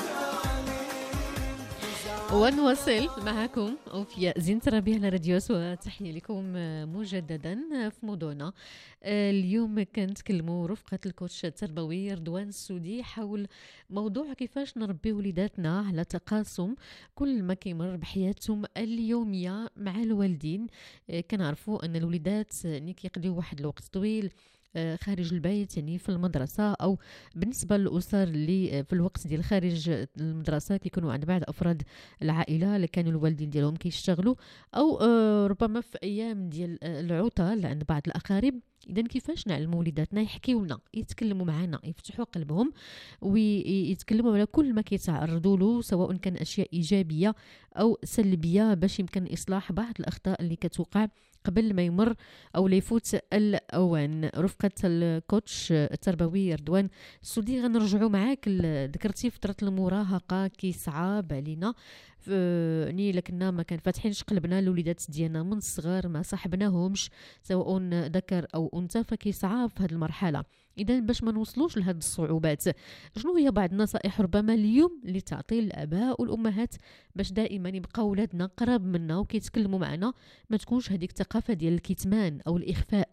عليه ونواصل معكم في زينة ربيع على راديو أسوة. تحية لكم مجددا في موضوعنا اليوم. كنتكلموا رفقة الكوتش التربوي رضوان السودي حول موضوع كيفاش نربي وليداتنا على تقاسم كل ما كيمر بحياتهم اليومية مع الوالدين. كنعرفوا أن الوليدات يعني كيقضيو واحد الوقت طويل خارج البيت، يعني في المدرسة، أو بالنسبة للأسر اللي في الوقت ديال خارج المدرسة كيكونوا عند بعض أفراد العائلة اللي كانوا الوالدين ديالهم كيشتغلوا، أو ربما في أيام ديال العطل عند بعض الأقارب. إذا كيفاش نعلموا وليداتنا يحكيوا لنا، يتكلموا معنا، يفتحوا قلبهم ويتكلموا على كل ما كيتعرضوا له، سواء كان أشياء إيجابية أو سلبية، باش يمكن إصلاح بعض الأخطاء اللي كتوقع قبل ما يمر أو ليفوت الأوان. رفقة الكوتش التربوي رضوان السودي غنرجعوا معاك. ذكرتي فترة المراهقة كيصعب علينا، يعني لكننا ما كان فاتحينش قلبنا لوليدات ديالنا من الصغر، ما صاحبناهمش سواء ذكر أو أنثى، فكيصعب في هذه المرحلة. إذا باش ما نوصلوش لهذه الصعوبات، شنو هي بعض النصائح ربما اليوم اللي تعطي الآباء والأمهات باش دائما يبقى ولادنا قراب منا وكيتكلموا معنا، ما تكونش هذيك الثقافة ديال الكتمان أو الإخفاء؟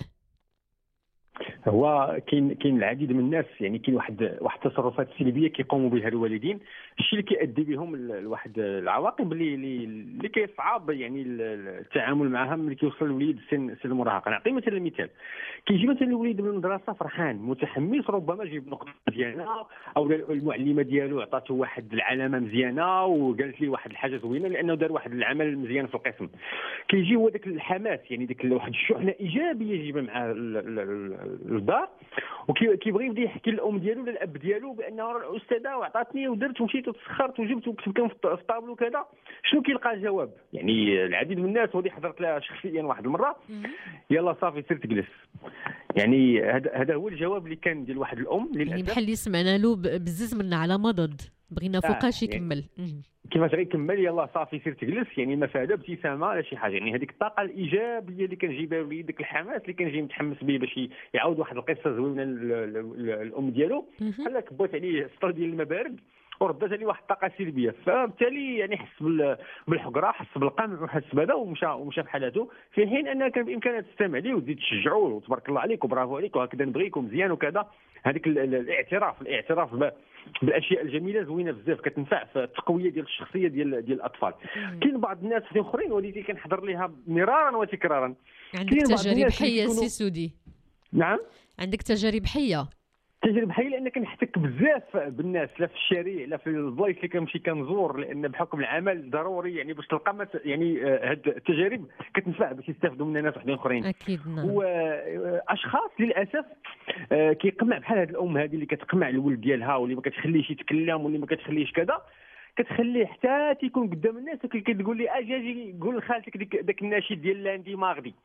هو كاين كاين العديد من الناس، يعني كاين واحد واحد التصرفات سلبيه كيقوموا بها الوالدين، الشيء اللي كيؤدي بهم لواحد العواقب اللي اللي كيصعب يعني التعامل معها ملي كيوصل الوليد سن سن المراهقه. نعطي مثلا مثال، كيجي مثلا الوليد من المدرسه فرحان متحمس، ربما جيب نقطه مزيانه او المعلمه ديالو عطاته واحد العلامه مزيانه وقالت لي واحد الحاجه زوينه لانه دار واحد العمل مزيان في القسم. كيجي هو داك الحماس، يعني داك واحد الشحنه ايجابيه يجيبها مع الدار، وكيبغي يبدا يحكي للام ديالو ولا الاب ديالو بانه الاستاذه وعطاتني ودرت ومشيت وتسخرت وجبت وكتبت لهم في الطابلو كذا. شنو كيلقى الجواب؟ يعني العديد من الناس، ودي حضرت لها شخصيا واحد المره، يلا صافي سير تجلس. يعني هذا هذا هو الجواب اللي كان ديال واحد الام للاسف، يعني بحال اللي سمعنا له بزز منا على مضض، بغينا فوقاش يكمل. يعني كيفاش غيكمل؟ يلا صافي سير تجلس، يعني ما فيها لا ابتسامه لا شي حاجه. يعني هذيك الطاقه الايجابيه اللي كنجيبها الوليد، داك الحماس اللي كنجي متحمس به باش يعاود واحد القصه زوينه الام ديالو، بحال كبوت عليه سطر ديال الماء بارد وردت عليه واحد الطاقه سلبيه، فبالتالي يعني حس بالحقره، حس بالقمع وحس بهذا ومشى ومشى بحالاته، في حين ان كان بامكانك تستمع ليه وتزيد تشجعوه وتبارك الله عليك وبرافو عليك وهكذا نبغيك ومزيان وكذا. هذيك الاعتراف الاعتراف بالاشياء الجميله زوينه بزاف، كتنفع في التقويه ديال الشخصيه ديال ديال الاطفال. كاين بعض الناس اخرين وليدي كنحضر ليها مرارا وتكرارا. عندك تجارب حيه سي سودي؟ نعم عندك تجارب حيه؟ تجربه حيه لان كنحتك بزاف بالناس، لا في الشارع لا في البلايص اللي كنمشي كنزور، لان بحكم العمل ضروري يعني باش تلقى يعني هاد التجارب كتنفع باش يستافدوا منها ناس وحدين اخرين. اكيد نعم. واشخاص للاسف كيقمع بحال هاد الام هذه اللي كتقمع الولد ديالها واللي ما كتخليش يتكلم واللي ما كتخليش كذا، كتخليه حتى تيكون قدام الناس وكتقول لي اجي اجي قول لخالتك داك الناشيد ديال لاندي ماغدي.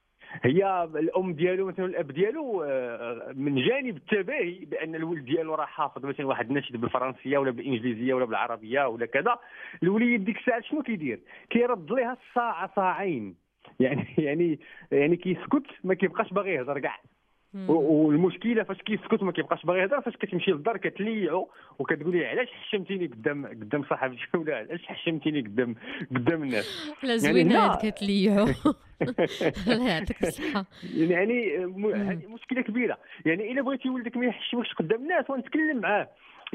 هي الام ديالو مثلا الاب ديالو من جانب التباهي بان الولد ديالو راه حافظ مثلا واحد الناشد بالفرنسيه ولا بالانجليزيه ولا بالعربيه ولا كذا، الوليد ديك الساعه شنو كيدير؟ كيرد ليها الساعه صاعين، يعني يعني يعني كيسكت ما كيبقاش باغي يهضر كاع. والمشكله فاش كيسكت ما كيبقاش باغي يهضر، فاش كتمشي للدار كتليعو وكتقول لي علاش حشمتيني قدام قدام صاحبتي ولا علاش حشمتيني قدام قدام الناس. لا زوينه هاد كتليعو. الله يعطيك الصحه. يعني هذه مشكله كبيره، يعني الا بغيتي ولدك ما يحشمكش قدام الناس ونتكلم معاه،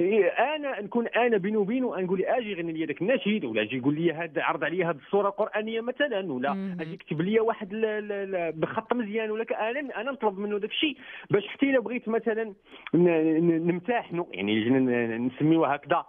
انا نكون انا بيني وبينه نقول لي اجي غني لي داك النشيد ولا اجي يقول لي هذا عرض عليا هذه الصوره القرانيه مثلا، ولا اجي يكتب لي واحد بخط مزيان، ولا انا انا نطلب منه داك الشيء باش حتى الا بغيت مثلا نمتحنوا يعني نسميوها هكذا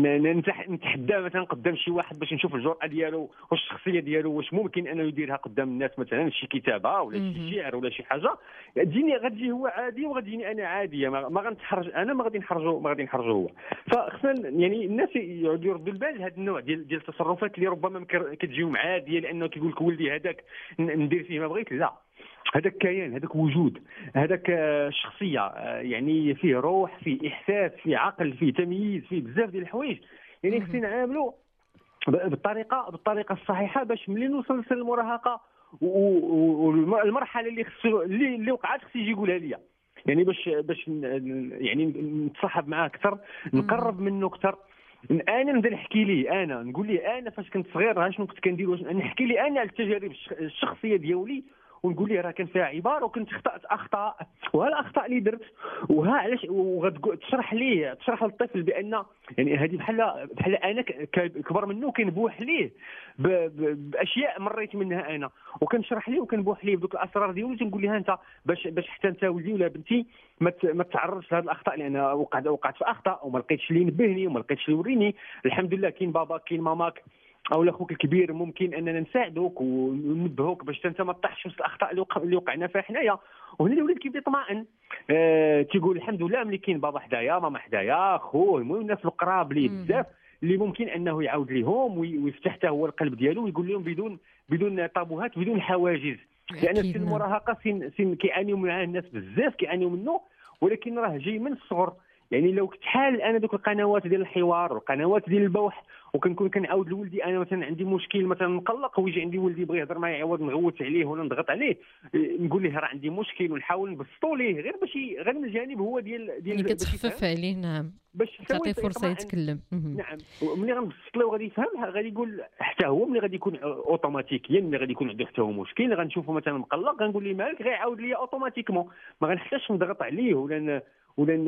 نتحدى مثلا قدام شي واحد باش نشوف الجرأه ديالو واش الشخصيه ديالو واش ممكن انه يديرها قدام الناس، مثلا شي كتابه ولا شي شعر ولا شي حاجه، تجيني غتجي هو عادي وغتجيني انا عاديه، ما غنتحرج انا، ما غادي نحرجو ما غادي نحرجو هو. فخصنا يعني الناس يعودوا يردوا البال لهذا النوع ديال ديال التصرفات اللي ربما كتجيهم عاديه، لانه كيقول لك ولدي هذاك ندير فيه ما بغيت. لا، هذاك كيان، هذاك وجود، هذاك شخصيه، يعني فيه روح، فيه احساس، فيه عقل، فيه تمييز، فيه بزاف ديال الحوايج، يعني خصنا نعاملوا بالطريقه بالطريقه الصحيحه باش ملي نوصل لسن المراهقه والمرحله اللي خصو اللي, اللي وقعت خصو يجي يقولها ليا، يعني باش باش يعني نتصاحب معاه اكثر، نقرب منه اكثر، انا نبدا نحكي ليه، انا نقول ليه انا فاش كنت صغير ها شنو كنت كندير، نحكي ليه انا على التجارب الشخصيه ديالي ونقول ليه راه كان فيها عباره وكنت خطات اخطاء وها الاخطاء اللي درت وها علاش، وغتشرح ليه تشرح للطفل بان يعني هذه بحال بحال انا كبر منه كنبوح ليه باشياء مريت منها انا، وكنشرح ليه وكنبوح ليه بدوك الاسرار ديالي، تنقول لها انت باش باش حتى انت ولدي ولا بنتي ما ما تعرضش لهذه الاخطاء، لان وقعت وقعت في اخطاء وما لقيتش اللي ينبهني وما لقيتش اللي يوريني. الحمد لله كاين باباك كاين ماماك او اخوك الكبير ممكن اننا نساعدوك وننبهوك باش انت ما تطيحش في الاخطاء اللي, وقع اللي وقعنا فيها حنايا. وهنا الوليد كيبدا يطمئن، اه تيقول الحمد لله ملي كاين بابا حدايا ماما حدايا خوه، المهم الناس القراب ليه بزاف اللي ممكن انه يعاود ليهم ويفتح حتى هو القلب ديالو ويقول لهم بدون بدون طابوهات بدون حواجز، لان سن المراهقه سن سن كيعانيوا منها الناس بزاف كيعانيوا منه، ولكن راه جاي من الصغر. يعني لو كنت حال انا دوك القنوات ديال الحوار والقنوات ديال البوح وكنكون كنعاود لولدي انا مثلا عندي مشكل مثلا مقلق ويجي عندي ولدي بغى يهضر معايا عوض نغوت عليه ولا نضغط عليه نقول له راه عندي مشكل ونحاول نبسطو ليه غير باش غير من الجانب هو ديال ديال اللي كتخفف عليه. نعم، باش تعطيه فرصه يتكلم. نعم، ملي غنبسط له وغادي يفهم غادي يقول حتى هو ملي غادي يكون اوتوماتيكيا ملي غادي يكون عنده حتى هو مشكل غنشوفه مثلا مقلق غنقول ليه مالك غيعاود ليا اوتوماتيكمون، ما غنحتاجش نضغط عليه ولا ولا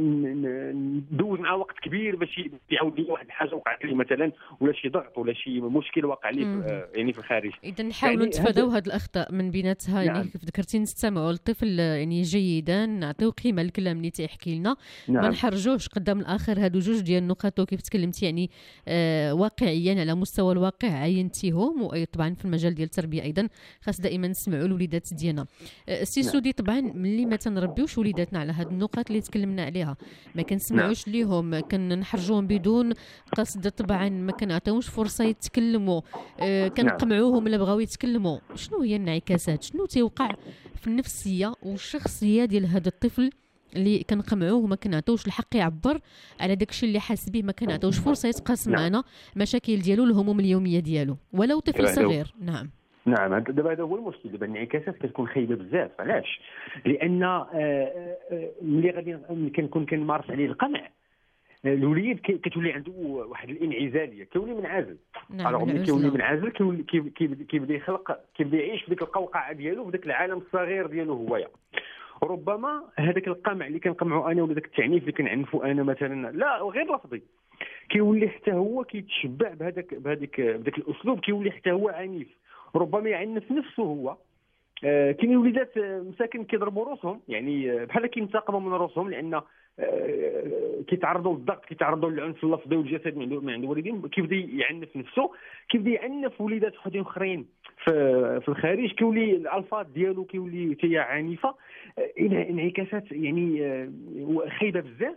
ندوز معاه وقت كبير باش يعاود لي واحد الحاجه وقعت لي مثلا ولا شي ضغط ولا شي مشكل وقع لي يعني في الخارج. اذا نحاولوا يعني نتفاداو هذه الاخطاء من بيناتها. نعم. يعني كيف ذكرتي نستمعوا للطفل يعني جيدا، نعطيو قيمه للكلام اللي تيحكي لنا. نعم. ما نحرجوش قدام الاخر. هادو جوج ديال النقاط كيف تكلمتي يعني آه واقعيا على مستوى الواقع عينتيهم، وطبعا في المجال ديال التربيه ايضا خاص دائما نسمعوا الوليدات ديالنا. آه سي سودي طبعا ملي ما تنربيوش وليداتنا على هذه النقاط اللي تكلمنا عليها، ما كنسمعوش نعم. ليهم، كنحرجوهم بدون قصد، طبعا ما كنعطيوش فرصه يتكلموا، آه كنقمعوهم الا بغاو يتكلموا. شنو هي الانعكاسات؟ شنو تيوقع في النفسيه والشخصيه ديال هذا الطفل اللي كنقمعوه وما كنعطيوش الحق يعبر على داكشي اللي حاس به، ما كنعطيوش فرصه يتقاسم نعم. معنا المشاكل ديالو الهموم اليوميه ديالو ولو طفل صغير؟ نعم نعم دابا هذا هو المشكل. دابا الانعكاسات كتكون خايبه بزاف. علاش؟ لان ملي غادي كنكون كنمارس عليه القمع الوليد كتولي عنده واحد الانعزاليه، كيولي منعزل. نعم الوغ ملي كيولي منعزل كيولي كيبدا يخلق، كيبدا يعيش في ديك القوقعه ديالو، في داك العالم الصغير ديالو هويا. ربما هذاك القمع اللي كنقمعوا انا ولا داك التعنيف اللي كنعنفوا انا مثلا، لا غير لفظي، كيولي حتى هو كيتشبع بهذاك بهذيك بهذاك الاسلوب، كيولي حتى هو عنيف، ربما يعنف نفسه هو. آه كاين وليدات مساكن كيضربوا روسهم، يعني بحال كينتقموا من روسهم، لان آه كيتعرضوا للضغط، كيتعرضوا للعنف اللفظي والجسدي من عند الوالدين، كيبدا يعنف نفسه، كيبدا يعنف وليدات وحدين اخرين في في الخارج، كيولي الالفاظ ديالو كيولي حتى هي عنيفه، انعكاسات يعني آه خايبه بزاف،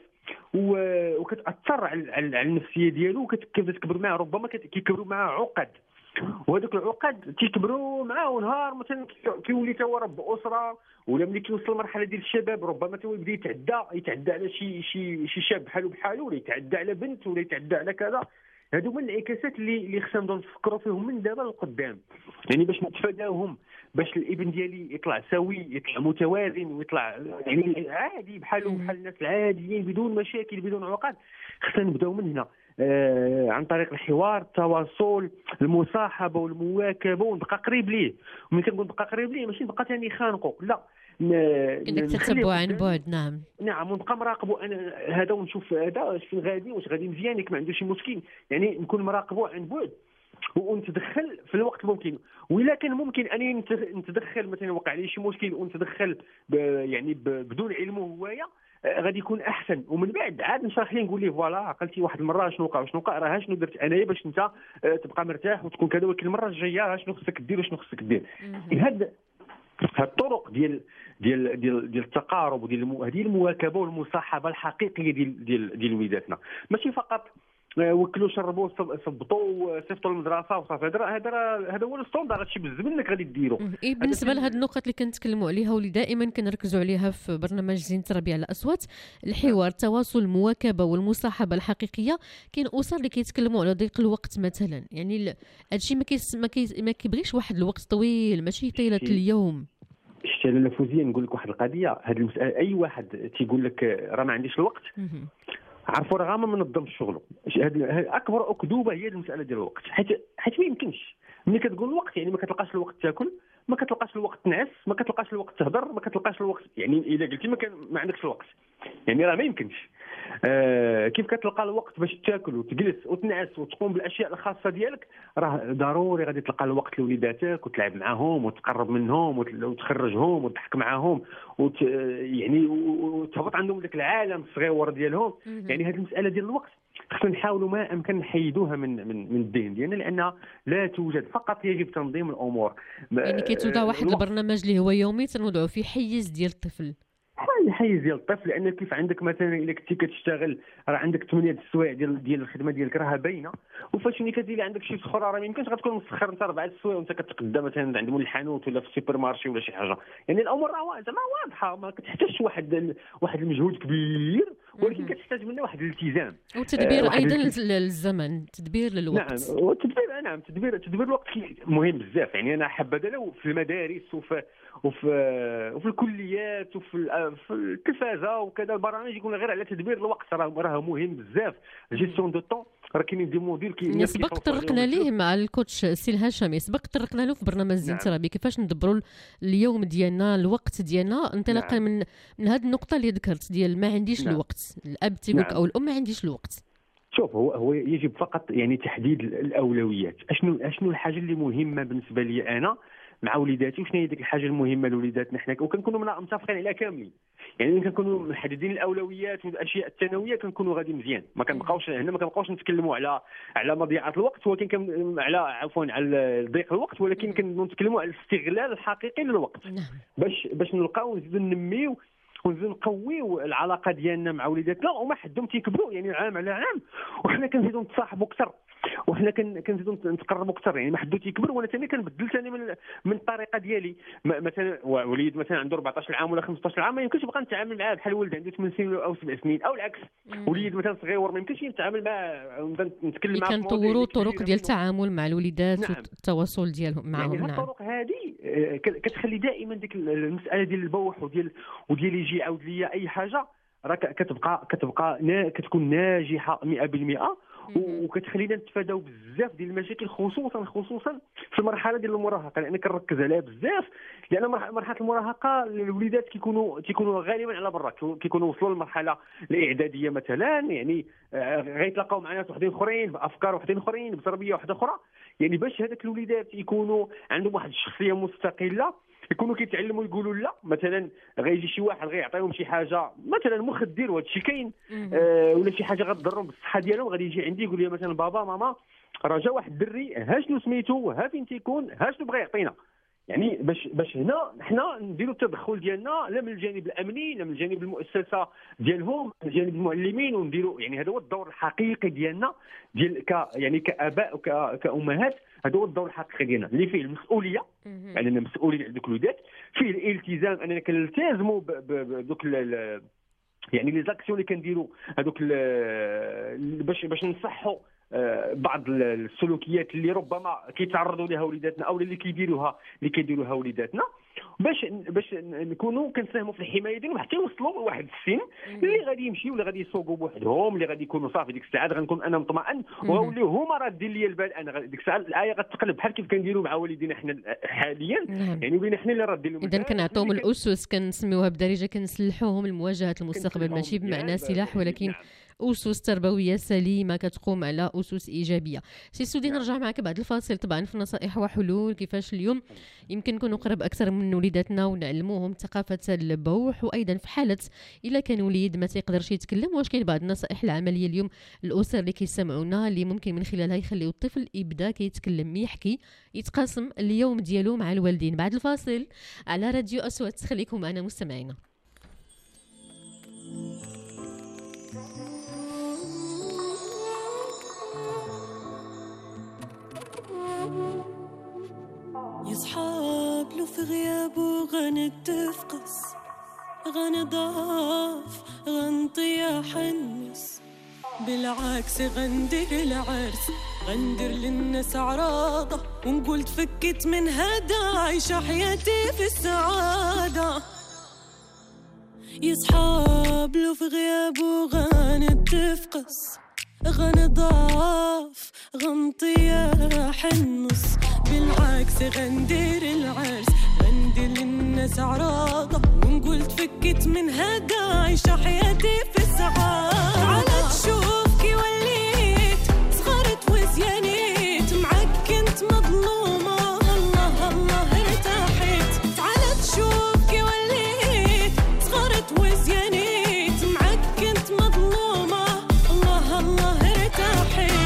وكتاثر على النفسيه ديالو، وكتبدا تكبر معاه، ربما كيكبروا معاه عقد، وهذوك العقد تيكبروا معاه، ونهار مثلا كيولي تا هو رب اسره، ولا ملي كيوصل لمرحله ديال الشباب ربما تا هو يبدا يتعدى يتعدى على شي شي شي شاب بحالو بحالو، ولا يتعدى على بنت، ولا يتعدى على كذا. هادو من الانعكاسات اللي اللي خصنا نبداو نفكروا فيهم من دابا لقدام، يعني باش نتفاداوهم، باش الابن ديالي يطلع سوي، يطلع متوازن، ويطلع يعني عادي بحالو بحال الناس العاديين، بدون مشاكل بدون عقد. خصنا نبداو من هنا، آه عن طريق الحوار، التواصل، المصاحبه والمواكبه، ونبقى قريب ليه. وملي كنقول نبقى قريب ليه ماشي نبقى ثاني خانقو، لا، انك تتبع عن بعد. نعم نعم، ونبقى مراقبه انا هذا، ونشوف هذا فين غادي، واش غادي مزيان، ياك ما عنده شي مشكل، يعني نكون مراقبه عن بعد، ونتدخل في الوقت الممكن. وإلا كان ممكن اني نتدخل، مثلا وقع لي شي مشكل ونتدخل يعني بدون علمه هوايه، غادي يكون احسن. ومن بعد عاد نشرح ليه، نقول ليه فوالا عقلتي واحد المره شنو وقع وشنو وقع، راه شنو درت انايا باش انت تبقى مرتاح وتكون كذا، ولكن المره الجايه شنو خصك دير وشنو خصك دير. هاد هاد الطرق ديال ديال ديال ديال التقارب وديال هذه المواكبه والمصاحبه الحقيقيه ديال ديال ديال وليداتنا، ماشي فقط وكلوا شربوا صبطوا صيفطوا للمدرسه وصافي. هذا هذا هذا هو الستوندار، هادشي بالزمن انك غادي ديرو. إيه بالنسبه لهاد النقط اللي كنتكلموا عليها واللي دائما كنركزوا عليها في برنامج زين تربيه على الاصوات، الحوار، التواصل، المواكبه والمصاحبه الحقيقيه. كاين اسر اللي كيتكلموا على ضيق الوقت مثلا، يعني هادشي ما كيس ما, كيس ما كيبغيش واحد الوقت طويل، ماشي طيله اليوم. شتي انا فوزيه نقول لك واحد القضيه، هذه المساله اي واحد تيقول لك راه ما عنديش الوقت، عرفوا راه ما منظمش شغله. هذه اكبر اكذوبه هي المساله ديال الوقت، حيت حيت ما يمكنش. ملي كتقول الوقت يعني ما كتلقاش الوقت تاكل، ما كتلقاش الوقت تنعس، ما كتلقاش الوقت تهضر، ما كتلقاش الوقت، يعني اذا قلتي ما, كان ما عندكش الوقت يعني راه ما يمكنش. آه كيف كتلقى الوقت باش تاكل وتجلس وتنعس وتقوم بالاشياء الخاصه ديالك، راه ضروري غادي تلقى الوقت لوليداتك وتلعب معاهم وتقرب منهم وتخرجهم وتضحك معاهم وت... يعني وتهبط عندهم ذاك العالم الصغير ديالهم. يعني هذه المساله ديال الوقت خصنا نحاولوا ما امكن نحيدوها من من من الذهن ديالنا، لانها لا توجد، فقط يجب تنظيم الامور. يعني كيتوضع واحد البرنامج اللي هو يومي تنوضعوا فيه حيز ديال الطفل، الحيز ديال الطفل، لان كيف عندك مثلا الا كنتي كتشتغل راه عندك ثمانية السوايع ديال ديال الخدمه ديالك راها باينه، وفاش ملي كتجي عندك شي سخره راه ما يمكنش غتكون مسخر انت اربعه السوايع وانت كتقدى مثلا عند مول الحانوت ولا في السوبر مارشي ولا شي حاجه. يعني الامور راه زعما واضحه، ما كتحتاجش واحد واحد المجهود كبير، ولكن كتحتاج منه واحد الالتزام وتدبير آه ايضا للزمن، تدبير للوقت. نعم، وتدبير نعم تدبير تدبير الوقت مهم بزاف. يعني انا حبذا لو في المدارس وفي وفي وفي الكليات وفي في التلفازه وكذا البرامج يكون غير على تدبير الوقت، راه راه مهم بزاف. جيستيون دو طون، راه كاينين دي موديل كي سبق طرقنا ليه مع الكوتش سي الهاشمي، سبق طرقنا له في برنامج زين تربيه، كيفاش ندبروا اليوم ديالنا، الوقت ديالنا، انطلاقا نعم. من من هذه النقطه اللي ذكرت ديال ما عنديش نعم. الوقت، الاب تيقول نعم. او الام ما عنديش الوقت. شوف، هو هو يجب فقط يعني تحديد الاولويات. اشنو اشنو الحاجه اللي مهمه بالنسبه لي انا مع وليداتي، وشنو هي ديك الحاجه المهمه لوليداتنا حنا، وكنكونوا متفقين عليها كاملين. يعني كنكونوا محددين الاولويات والاشياء الثانويه، كنكونوا غادي مزيان، ما كنبقاوش هنا ما كنبقاوش نتكلموا على على مضيعه الوقت، ولكن كان على عفوا على ضيق الوقت، ولكن كنتكلموا على الاستغلال الحقيقي للوقت، باش باش نلقاو نزيدوا ننميو ونزيدوا نقويو العلاقه ديالنا مع وليداتنا، وما حدهم تيكبروا يعني عام على عام وحنا كنزيدوا نتصاحبوا اكثر، وحنا كنزيدوا نتقربوا اكثر. يعني ما حدو تيكبر وانا ثاني كنبدل ثاني من من الطريقه ديالي. مثلا وليد مثلا عنده أربعطاش عام ولا خمسطاش عام، ما يمكنش نبقى نتعامل معاه بحال ولد عنده ثمان سنين او سبع سنين، او العكس. وليد مثلا صغير ما يمكنش نتعامل معاه ونبدا نتكلم معاه. كنطوروا طرق ديال التعامل مع الوليدات نعم. والتواصل ديالهم معهم. يعني نعم. الطرق هذه كتخلي دائما ديك المساله ديال البوح وديال وديال يجي يعاود ليا اي حاجه، راه كتبقى كتبقى نا كتكون ناجحه مئة بالمئة وكتخلينا نتفاداو بزاف ديال المشاكل، خصوصا خصوصا في المرحله ديال المراهقه، لان كنركز عليها بزاف، لان مرحله المراهقه الوليدات كيكونوا تيكونوا غالبا على برا، كيكونوا وصلوا للمرحله الاعداديه مثلا، يعني غيتلاقاو مع ناس وحدين اخرين بافكار وحدين اخرين بتربيه واحده اخرى، يعني باش هذاك الوليدات يكونوا عندهم واحد الشخصيه مستقله، يكونوا كيتعلموا يقولوا لا. مثلا غيجي شي واحد غيعطيهم شي حاجه مثلا مخدر، وهذا الشيء كاين، آه ولا شي حاجه غتضرهم بالصحه ديالهم، غادي يجي عندي يقول لي مثلا بابا ماما راه جا واحد الدري، ها شنو سميتو، ها فين تيكون، ها شنو بغى يعطينا. يعني باش باش هنا حنا نديروا التدخل ديالنا لا من الجانب الامني لا من الجانب المؤسسه ديالهم، من جانب المعلمين، ونديروا يعني هذا هو الدور الحقيقي ديالنا ديال ك يعني كاباء وكامهات. هذا هو الدور الحقيقي ديالنا اللي فيه المسؤوليه، يعني أنا مسؤولين على دوك الولادات، فيه الالتزام اننا كنلتزموا بدوك يعني لي زاكسيون اللي كنديروا هذوك باش باش نصحوا بعض السلوكيات اللي ربما كيتعرضوا لها وليداتنا او اللي كيديروها اللي كيديروها وليداتنا، باش باش نكونوا كنساهموا في الحمايه ديالهم حتى يوصلوا لواحد السن اللي غادي يمشيوا ولا غادي يسوقوا بوحدهم، اللي غادي يكونوا صافي ديك الساعه غنكون انا مطمئن وغيوليو هما رادين لي البال. انا ديك الساعه الايه غتقلب بحال كيف كنديروا مع والدينا حنا حاليا، يعني ولينا حنا اللي رادين لهم. اذا كنعطيوهم الاسس كنسميوها بدارجه كنسلحوهم لمواجهه المستقبل، ماشي بمعنى سلاح ولكن نعم. أسس تربوية سليمة كتقوم على أسس إيجابية. سي سودي نرجع معك بعد الفاصل طبعا في نصائح وحلول كيفاش اليوم يمكن نكونوا قرب أكثر من وليداتنا ونعلموهم ثقافة البوح، وأيضا في حالة إلا كان وليد ما تيقدرش يتكلم واش كاين بعض النصائح العملية اليوم الأسر اللي كيسمعونا اللي ممكن من خلالها يخليو الطفل يبدا كيتكلم يحكي يتقاسم اليوم ديالو مع الوالدين. بعد الفاصل على راديو أصوات، خليكم معنا مستمعينا. يصحاب لو في غيابه غنتفقس غنضاف غنطيا حنس، بالعكس غندير العرس غندير للناس عراضة ونقول تفكت من هدا عايشة حياتي في السعادة. يصحاب لو في غيابه غنتفقس غنضاف غنطيا حنس، بالعكس غندير العرس غندير للناس عراضة ونقول تفكت من هدا عايشة حياتي في السعادة. على تشوف كي وليت صغرت وزيانيت معك كنت مظلومة الله الله ارتاحت. على تشوف كي وليت صغرت وزيانيت معك كنت مظلومة الله الله ارتاحت.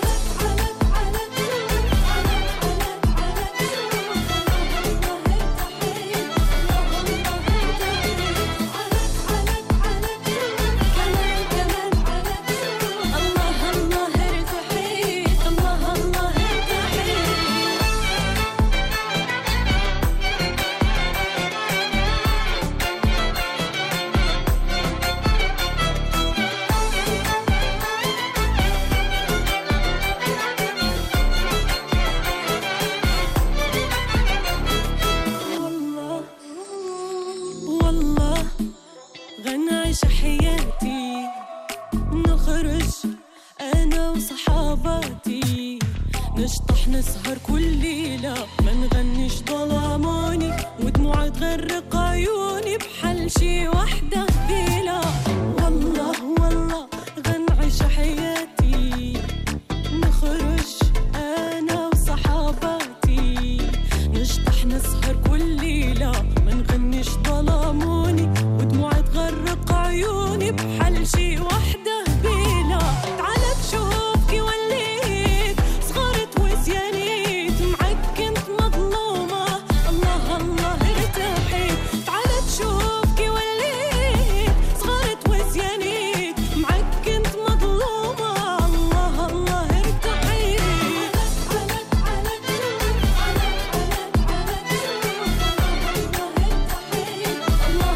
نشطح نسهر كل ليلة ما نغنيش ظلاموني ودموع تغرق عيوني بحال شي وحدة بيلا. والله والله غنعيش حياتي نخرج أنا وصحاباتي نشطح نسهر كل ليلة ما نغنيش ظلاموني ودموع تغرق عيوني بحال شي وحدة بيلا. تعال تشوف كي وليت صغرت وزيانيت معك كنت مظلومة الله الله ارتاحت. تعال تشوف كي وليت صغرت وزيانيت معك كنت مظلومة الله الله ارتاحت. الله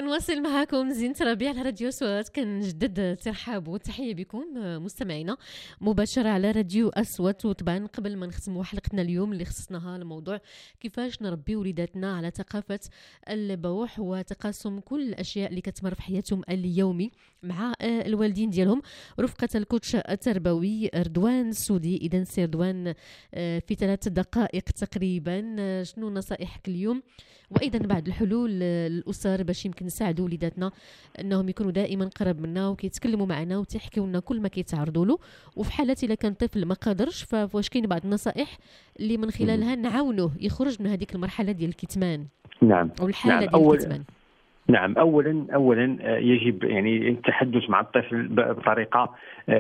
كنواصل معكم زينة ربيع على راديو أصوات. كنجدد الترحاب والتحية بكم مستمعينا مباشرة على راديو أصوات. وطبعا قبل ما نختموا حلقتنا اليوم اللي خصصناها لموضوع كيفاش نربي وليداتنا على ثقافة البوح وتقاسم كل الأشياء اللي كتمر في حياتهم اليومي مع الوالدين ديالهم، رفقة الكوتش التربوي رضوان السودي. إذا سي رضوان، في ثلاث دقائق تقريبا شنو نصائحك اليوم، وايضا بعض الحلول للاسر باش يمكن نساعدوا وليداتنا انهم يكونوا دائما قرب منا وكيتكلموا معنا وتيحكيوا لنا كل ما كيتعرضوا له، وفي حالة الا كان طفل ما قادرش فواش كاين بعض النصائح اللي من خلالها نعاونوه يخرج من هذيك المرحله ديال الكتمان. نعم، او الحاله نعم. ديال أول... الكتمان. نعم، اولا اولا يجب يعني التحدث مع الطفل بطريقه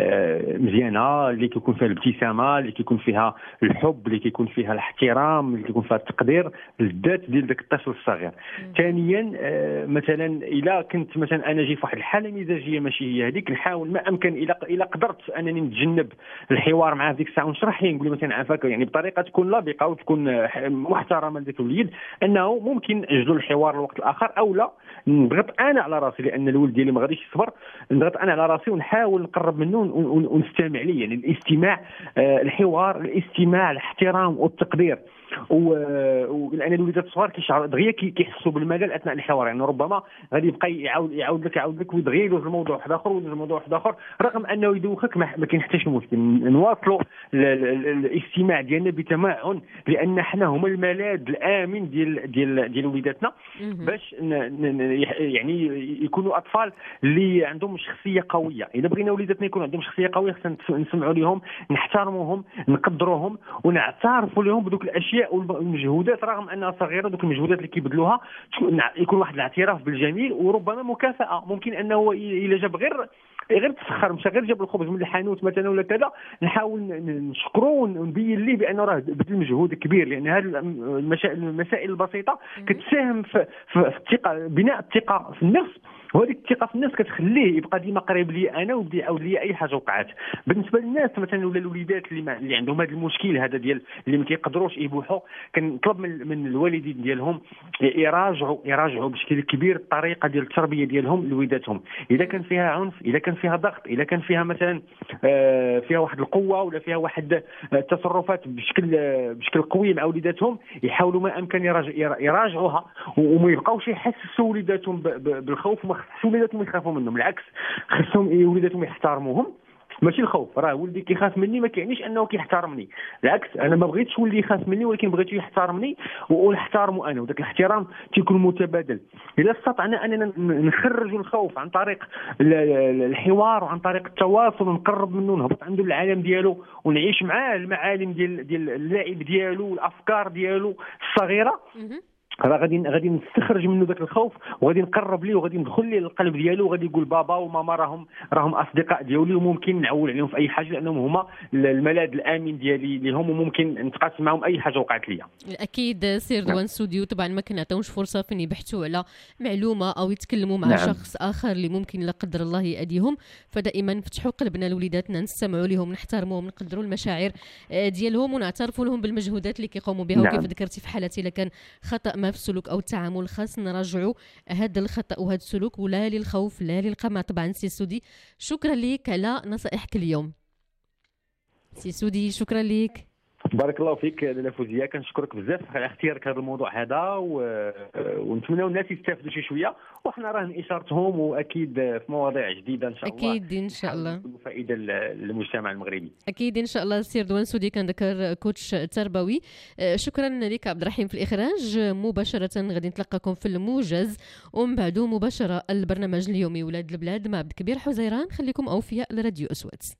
مزيانه اللي كيكون فيها الابتسامه، اللي كيكون فيها الحب، اللي كيكون فيها الاحترام، اللي كيكون فيها التقدير للذات ديال ذاك الطفل الصغير. ثانيا مثلا الا كنت مثلا انا جاي في واحد الحاله مزاجيه ماشي هي هذيك، نحاول ما امكن الا الا قدرت انني نتجنب الحوار معاه في ديك الساعه ونشرح ليه، نقول له مثلا عافاك يعني بطريقه تكون لبقه وتكون محترمه لذاك الوليد، انه ممكن نجلوا الحوار لوقت الاخر، او لا نضغط انا على راسي لان الولد ديالي ما غاديش يصبر، نضغط انا على راسي ونحاول نقرب منه ونستمع ليه. يعني الاستماع، الحوار، الاستماع، الاحترام والتقدير. ولان الوليدات الصغار كيشعروا دغيا كيحسوا بالملل اثناء الحوار، يعني ربما غادي يبقى يعاود يعاود لك يعاود لك ودغيا يدوز الموضوع واحد اخر ويدوز الموضوع واحد اخر، رغم انه يدوخك ما كاين حتى شي مشكل. نواصلوا الاستماع ديالنا بتمعن، لان حنا هما الملاذ الامن ديال ديال ديال وليداتنا باش يعني يكونوا اطفال اللي عندهم شخصيه قويه. اذا بغينا وليداتنا يكونوا عندهم شخصيه قويه خصنا نسمعوا لهم، نحترموهم، نقدروهم، ونعترفوا لهم بدوك الاشياء والمجهودات، رغم انها صغيره. دوك المجهودات اللي كيبذلوها يكون واحد الاعتراف بالجميل وربما مكافاه. ممكن انه الا جاب غير غير تسخر، مشى غير جاب الخبز من الحانوت مثلا ولا كذا، نحاول نشكروه ونبين ليه بانه راه بذل مجهود كبير، لان هذه المسائل البسيطه كتساهم في, في الثقه، بناء الثقه في النفس، وهذيك الثقه في النفس كتخليه يبقى ديما قريب لي انا ويبدا يعاود لي اي حاجه وقعت. بالنسبه للناس مثلا ولا الوليدات اللي, اللي عندهم هذا المشكل هذا ديال اللي ما كيقدروش يبوحوا، كنطلب من, من الوالدين ديالهم يراجعوا يراجعوا بشكل كبير الطريقه ديال التربيه ديالهم لوليداتهم. اذا كان فيها عنف، اذا كان فيها ضغط، اذا كان فيها مثلا فيها واحد القوه ولا فيها واحد التصرفات بشكل بشكل قوي مع وليداتهم، يحاولوا ما امكن يراجع يراجعوها وما يبقاوش يحسسوا وليداتهم بالخوف. وما خصش وليداتهم يخافوا منهم، بالعكس خصهم وليداتهم يحترموهم. ماشي الخوف، راه ولدي كيخاف مني ما كيعنيش انه كيحترمني، بالعكس انا ما بغيتش ولدي يخاف مني ولكن بغيته يحترمني ونحترمه انا، وداك الاحترام تيكون متبادل. اذا استطعنا اننا نخرج الخوف عن طريق الحوار وعن طريق التواصل ونقرب منه ونهبط عنده العالم ديالو ونعيش معاه المعالم ديال ديال اللعب ديالو والافكار ديالو الصغيره، راه غادي غادي نستخرج منه ذاك الخوف وغادي نقرب ليه وغادي ندخل ليه للقلب ديالو وغادي يقول بابا وماما راهم راهم اصدقاء ديالي وممكن نعول عليهم في اي حاجه لانهم هما الملاذ الامن ديالي لهم وممكن نتقاسم معهم اي حاجه وقعت لي. اكيد سير رضوان السودي، طبعا ما كنعطيوش فرصه فين يبحثوا على معلومه او يتكلموا مع نعم. شخص اخر اللي ممكن لا قدر الله يأذيهم، فدائما نفتحوا قلبنا لوليداتنا، نستمعوا لهم، نحترموهم، نقدروا المشاعر ديالهم ونعترفوا لهم بالمجهودات اللي كيقوموا بها. نعم. وكيف ذكرتي في حالتي الا كان خطا ما في السلوك او التعامل خاص نراجعوا هذا الخطا وهذا السلوك، ولا للخوف لا للقمع. طبعا سي سودي شكرا لك على نصائحك اليوم. سي سودي شكرا لك. بارك الله فيك لاله فوزيه، كنشكرك بزاف على اختيارك هذا الموضوع هذا و... ونتمنى الناس يستافدوا شي شويه، وحنا راه اشارتهم واكيد في مواضيع جديده ان شاء الله. اكيد ان شاء الله فائده للمجتمع المغربي. اكيد ان شاء الله. سير رضوان سودي كان ذكر كوتش تربوي. شكرا لك عبد الرحيم في الاخراج. مباشره غادي نتلقاكم في الموجز ومن بعده مباشره البرنامج اليومي ولاد البلاد مع عبد الكبير حزيران. خليكم اوفياء لراديو أصوات.